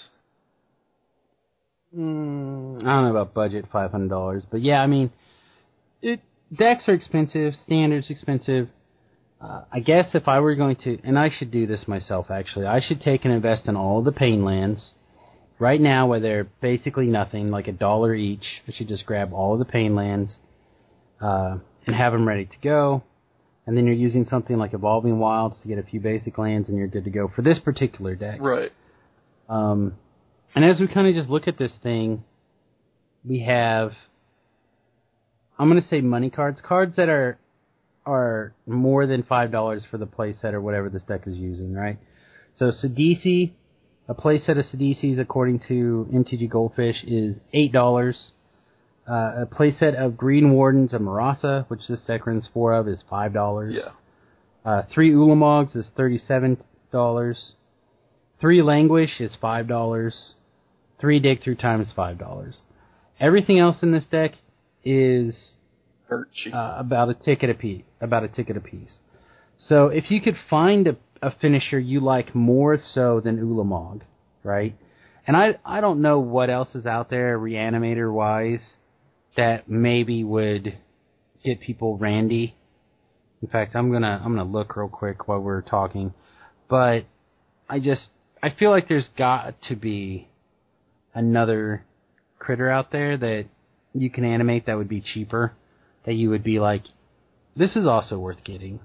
Mm, I don't know about budget five hundred dollars, but yeah, I mean, it, decks are expensive, standards expensive. Uh, I guess if I were going to, and I should do this myself actually, I should take and invest in all the pain lands. Right now, where they're basically nothing, like a dollar each, I should just grab all of the pain lands uh, and have them ready to go. And then you're using something like Evolving Wilds to get a few basic lands, and you're good to go for this particular deck. Right. Um, and as we kind of just look at this thing, we have, I'm going to say money cards, cards that are are more than five dollars for the playset or whatever this deck is using, right? So Sidisi, a playset of Sidisi's according to M T G Goldfish is eight dollars. Uh, a playset of Green Wardens of Marasa, which this deck runs four of, is five dollars. Yeah. Uh, three Ulamogs is thirty-seven dollars. Three Languish is five dollars. Three Dig Through Time is five dollars. Everything else in this deck is uh, about a ticket a piece. About a ticket a piece. So if you could find a, a finisher you like more so than Ulamog, right? And I I don't know what else is out there Reanimator wise that maybe would get people Randy. In fact, I'm gonna I'm gonna look real quick while we're talking, but I just I feel like there's got to be another critter out there that you can animate that would be cheaper, that you would be like, this is also worth getting.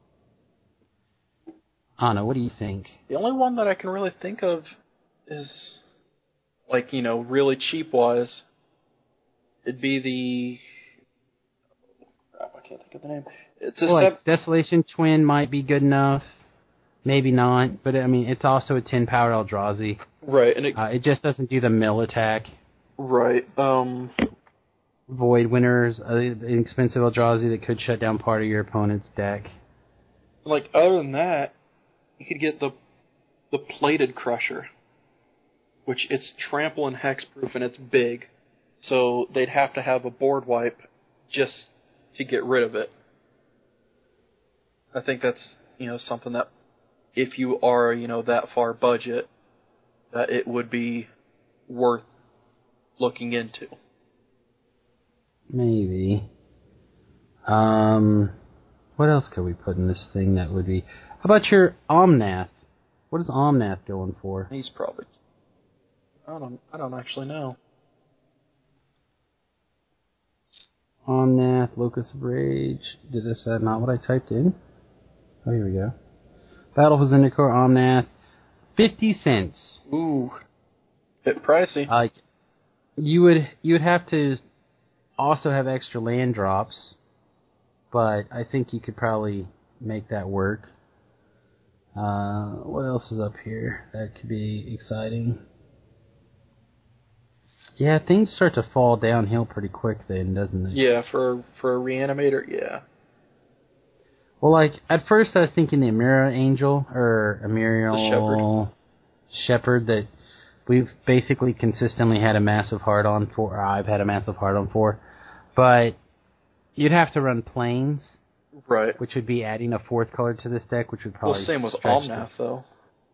Anna, what do you think? The only one that I can really think of is, like, you know, really cheap-wise, it'd be the... Crap, I can't think of the name. It's a well, sev- like Desolation Twin might be good enough. Maybe not, but I mean, it's also a ten power Eldrazi. Right, and it... Uh, it just doesn't do the mill attack. Right, um... Void Winners, uh, an expensive Eldrazi that could shut down part of your opponent's deck. Like, other than that, you could get the the Plated Crusher, which it's trample and hexproof and it's big, so they'd have to have a board wipe just to get rid of it. I think that's, you know, something that if you are, you know, that far budget, that it would be worth looking into. Maybe. Um, what else could we put in this thing that would be... How about your Omnath? What is Omnath going for? He's probably... I don't, I don't actually know. Omnath, Locust of Rage. Did this uh, not what I typed in? Oh, here we go. Battle for Zendikar, Omnath. fifty cents. Ooh. Bit pricey. Uh, you would you would have to also have extra land drops, but I think you could probably make that work. Uh, what else is up here that could be exciting? Yeah, things start to fall downhill pretty quick then, doesn't it? Yeah, for for a reanimator, yeah. Well, like, at first I was thinking the Amira Angel, or Amirial The Shepherd, that we've basically consistently had a massive hard-on for, or I've had a massive hard-on for, but you'd have to run Plains, right? Which would be adding a fourth color to this deck, which would probably Well, same with stretch Omnath, the... though.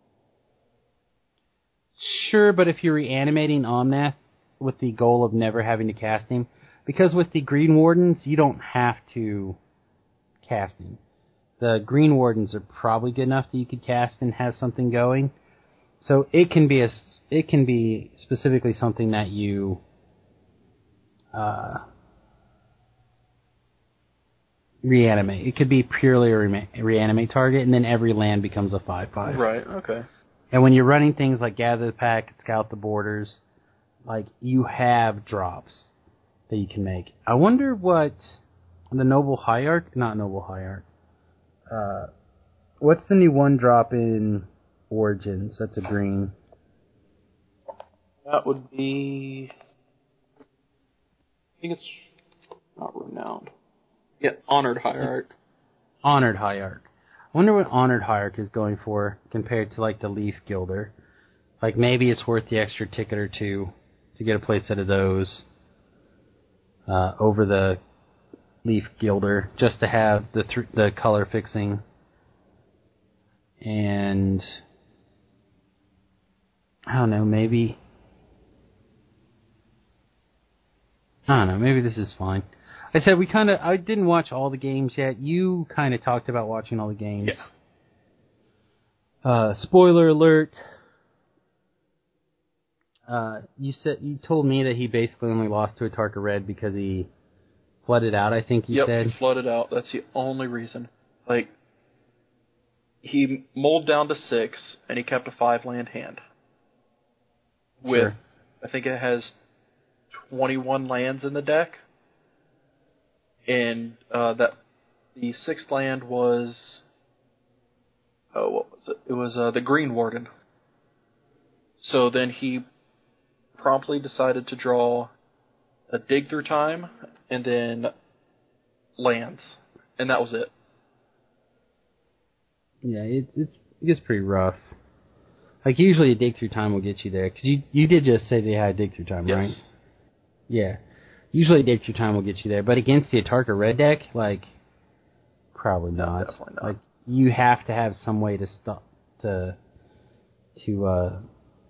Sure, but if you're reanimating Omnath with the goal of never having to cast him, because with the Green Wardens, you don't have to cast him. The Green Wardens are probably good enough that you could cast and have something going. So it can be a, it can be specifically something that you uh, reanimate. It could be purely a re- reanimate target, and then every land becomes a five five. Right, okay. And when you're running things like Gather the Pack, Scout the Borders, like, you have drops that you can make. I wonder what the Noble Hierarch, not Noble Hierarch, uh, what's the new one drop in Origins? That's a green. That would be... I think it's not Renowned. Yeah, Honored Hierarch. Honored Hierarch. I wonder what Honored Hierarch is going for compared to, like, the Leaf Gilder. Like, maybe it's worth the extra ticket or two to get a playset of those uh, over the Leaf Gilder, just to have the th- the color fixing. And I don't know, maybe I don't know, maybe this is fine. I said we kind of I didn't watch all the games yet. You kind of talked about watching all the games. Yeah. Uh, spoiler alert. Uh, you said you told me that he basically only lost to a Tarka Red because he flooded out. I think you yep, said. Yep, he flooded out. That's the only reason. Like, he mulled down to six, and he kept a five land hand. With, Sure. I think it has twenty-one lands in the deck, and uh, that the sixth land was, oh, what was it? It was uh, the Green Warden. So then he promptly decided to draw a Dig Through Time, and then lands, and that was it. Yeah, it, it's it gets pretty rough. Like, usually a Dig Through Time will get you there, because you, you did just say they had a Dig Through Time, yes. right? Yeah. Usually a Dig Through Time will get you there, but against the Atarka Red deck, like, probably no, not. Definitely not. Like, you have to have some way to stop, to, to, uh,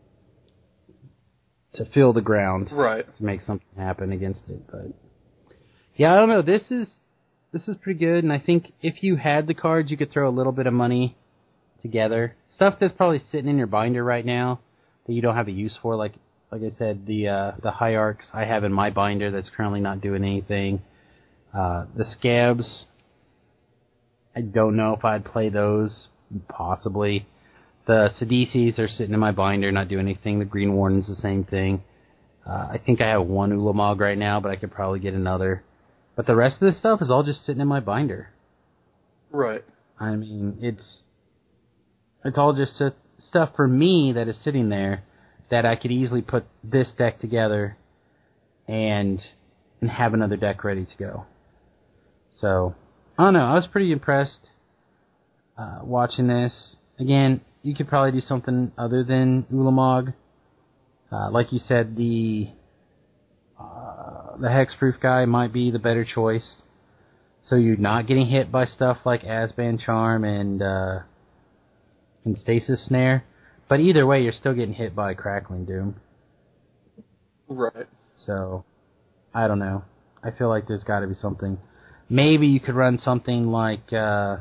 to fill the ground. Right. To make something happen against it, but... Yeah, I don't know, this is, this is pretty good, and I think if you had the cards, you could throw a little bit of money together. Stuff that's probably sitting in your binder right now that you don't have a use for, like like I said, the uh, the Hierarchs I have in my binder that's currently not doing anything. Uh, the Scabs, I don't know if I'd play those, possibly. The Siddices are sitting in my binder, not doing anything. The Green Warden's the same thing. Uh, I think I have one Ulamog right now, but I could probably get another. But the rest of this stuff is all just sitting in my binder. Right. I mean, it's it's all just uh, stuff for me that is sitting there that I could easily put this deck together and and have another deck ready to go. So, I don't know. I was pretty impressed uh, watching this. Again, you could probably do something other than Ulamog. Uh, like you said, the uh, the Hexproof guy might be the better choice. So you're not getting hit by stuff like Asban Charm and uh, and Stasis Snare. But either way, you're still getting hit by Crackling Doom. Right. So, I don't know. I feel like there's got to be something. Maybe you could run something like, uh,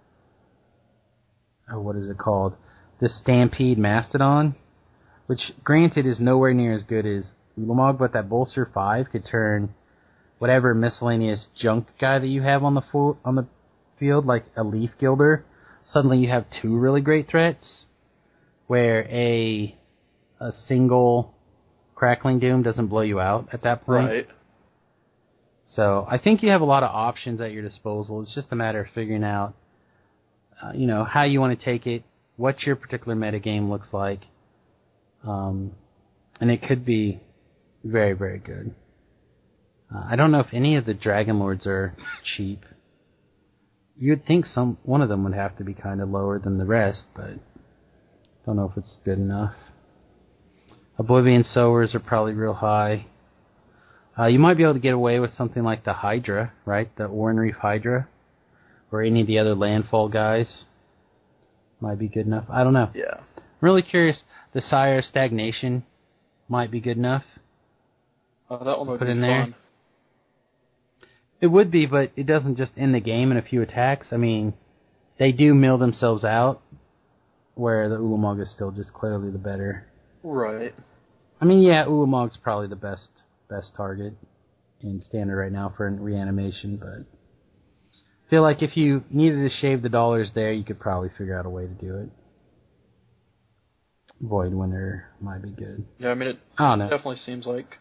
oh, what is it called? The Stampede Mastodon, which, granted, is nowhere near as good as Ulamog, but that Bolster five could turn whatever miscellaneous junk guy that you have on the fo- on the field, like a Leaf Gilder. Suddenly you have two really great threats, where a a single Crackling Doom doesn't blow you out at that point. Right. So I think you have a lot of options at your disposal. It's just a matter of figuring out, uh, you know, how you want to take it, what your particular metagame looks like, um, and it could be very, very good. Uh, I don't know if any of the Dragon Lords are cheap. You'd think some one of them would have to be kind of lower than the rest, but don't know if it's good enough. Oblivion Sowers are probably real high. Uh, you might be able to get away with something like the Hydra, right? The Oran Reef Hydra, or any of the other Landfall guys. Might be good enough. I don't know. Yeah. I'm really curious. The Sire Stagnation might be good enough. Oh, that one would Put be in fun. there. It would be, but it doesn't just end the game in a few attacks. I mean, they do mill themselves out, where the Ulamog is still just clearly the better. Right. I mean, yeah, Ulamog's probably the best best target in standard right now for reanimation, but I feel like if you needed to shave the dollars there, you could probably figure out a way to do it. Void Winter might be good. Yeah, I mean, it I don't know. definitely seems like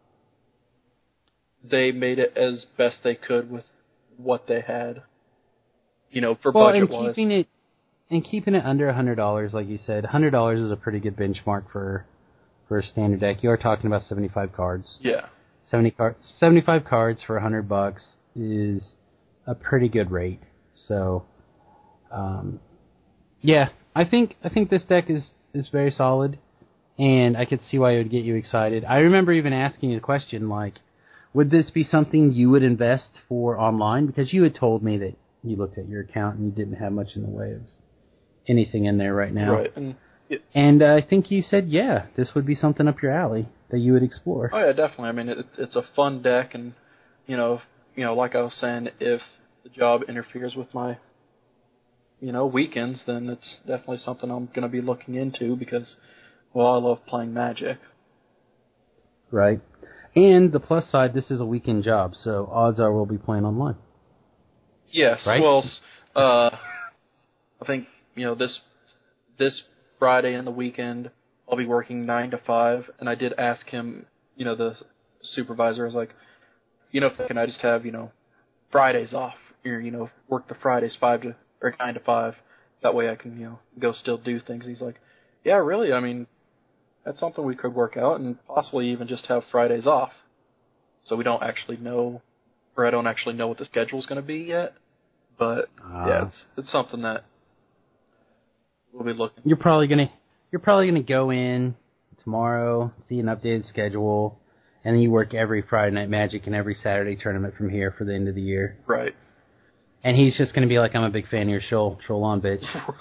they made it as best they could with what they had. You know, for well, budget and wise. keeping it and keeping it under a hundred dollars, like you said, hundred dollars is a pretty good benchmark for for a standard deck. You are talking about seventy five cards. Yeah. Seventy cards, seventy five cards for a hundred bucks is a pretty good rate. So, um, yeah, I think I think this deck is is very solid, and I could see why it would get you excited. I remember even asking you a question like, would this be something you would invest for online? Because you had told me that you looked at your account and you didn't have much in the way of anything in there right now. Right. And, it, and uh, I think you said, yeah, this would be something up your alley that you would explore. Oh yeah, definitely. I mean, it, it's a fun deck, and you know, you know, like I was saying, if the job interferes with my, you know, weekends, then it's definitely something I'm going to be looking into because, well, I love playing Magic. Right. And the plus side, this is a weekend job, so odds are we'll be playing online. Yes. Right? Well, uh, I think you know this this Friday and the weekend I'll be working nine to five, and I did ask him, you know, the supervisor I was like, you know, can I just have you know Fridays off, or you know, work the Fridays five to or nine to five, that way I can you know go still do things. He's like, yeah, really. I mean, that's something we could work out, and possibly even just have Fridays off, so we don't actually know, or I don't actually know what the schedule's going to be yet. But uh, yeah, it's it's something that we'll be looking. You're probably gonna you're probably gonna go in tomorrow, see an updated schedule, and then you work every Friday Night Magic and every Saturday tournament from here for the end of the year. Right. And he's just gonna be like, I'm a big fan of your show, troll on, bitch.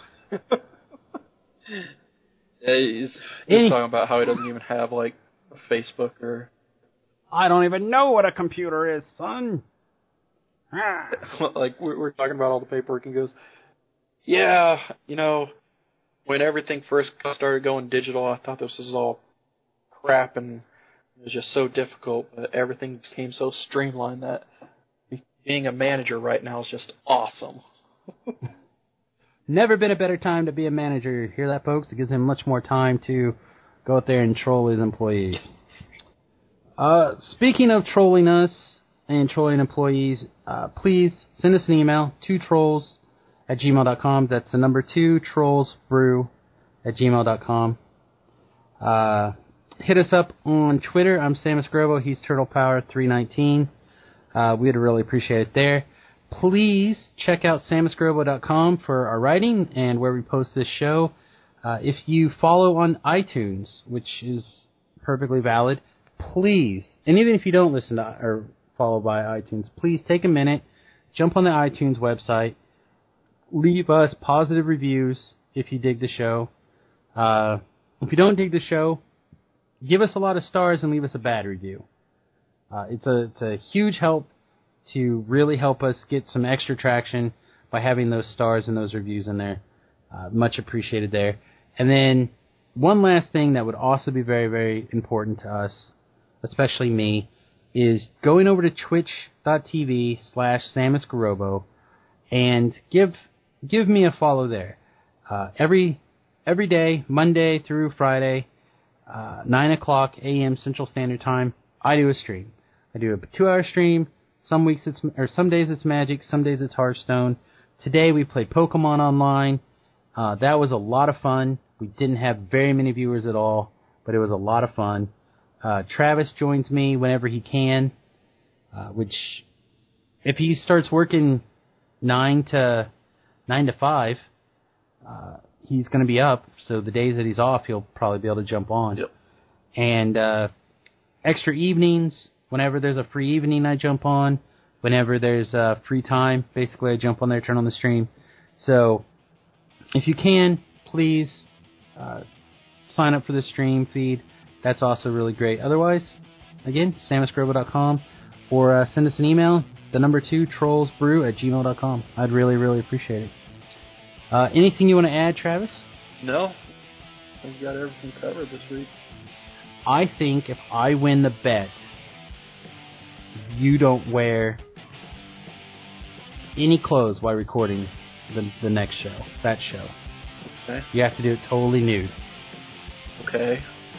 Yeah, he's, he's Any- talking about how he doesn't even have like a Facebook or. I don't even know what a computer is, son. Ah. Like we're, we're talking about all the paperwork, and he goes, yeah, you know, when everything first started going digital, I thought this was all crap and it was just so difficult, but everything became so streamlined that being a manager right now is just awesome. Never been a better time to be a manager. Hear that, folks? It gives him much more time to go out there and troll his employees. Uh, speaking of trolling us and trolling employees, uh, please send us an email, two trolls at gmail dot com. That's the number two, trollsbrew at gmail dot com. Uh, hit us up on Twitter. I'm Samus Grobo. He's TurtlePower three nineteen. Uh, we'd really appreciate it there. Please check out samus grobo dot com for our writing and where we post this show. Uh, if you follow on iTunes, which is perfectly valid, please, and even if you don't listen to or follow by iTunes, please take a minute, jump on the iTunes website, leave us positive reviews if you dig the show. Uh, if you don't dig the show, give us a lot of stars and leave us a bad review. Uh, it's a it's a huge help to really help us get some extra traction by having those stars and those reviews in there. Uh, much appreciated there. And then one last thing that would also be very, very important to us, especially me, is going over to twitch.tv slash Samus Garobo and give give me a follow there. Uh, every every day, Monday through Friday, uh, nine o'clock a.m. Central Standard Time, I do a stream. I do a two-hour stream. Some weeks it's or some days it's Magic, some days it's Hearthstone. Today we played Pokemon Online. Uh, that was a lot of fun. We didn't have very many viewers at all, but it was a lot of fun. Uh, Travis joins me whenever he can, uh, which if he starts working nine to nine to five, uh, he's going to be up. So the days that he's off, he'll probably be able to jump on. Yep. And uh, extra evenings, whenever there's a free evening, I jump on. Whenever there's uh, free time, basically I jump on there, turn on the stream. So if you can, please uh, sign up for the stream feed. That's also really great. Otherwise, again, samus garobo dot com, or uh, send us an email, the number two, trollsbrew at gmail dot com. I'd really, really appreciate it. Uh, anything you want to add, Travis? No. We've got everything covered this week. I think if I win the bet, you don't wear any clothes while recording the, the next show, that show. Okay. You have to do it totally nude. Okay.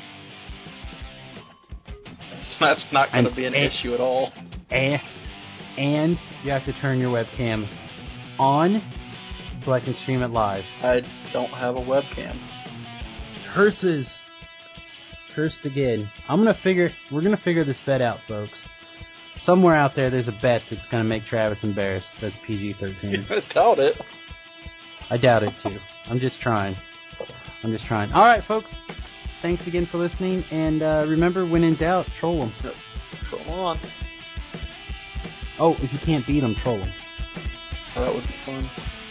That's not going to And- be an and- issue at all. And, and you have to turn your webcam on so I can stream it live. I don't have a webcam. Curses. Cursed again. I'm gonna figure, we're gonna figure this bet out, folks. Somewhere out there there's a bet that's gonna make Travis embarrassed that's P G thirteen. I doubt it. I doubt it too. I'm just trying. I'm just trying. Alright, folks. Thanks again for listening, and uh, remember, when in doubt, troll them. Yep. Come on. Oh, if you can't beat them, troll them. Oh, that would be fun.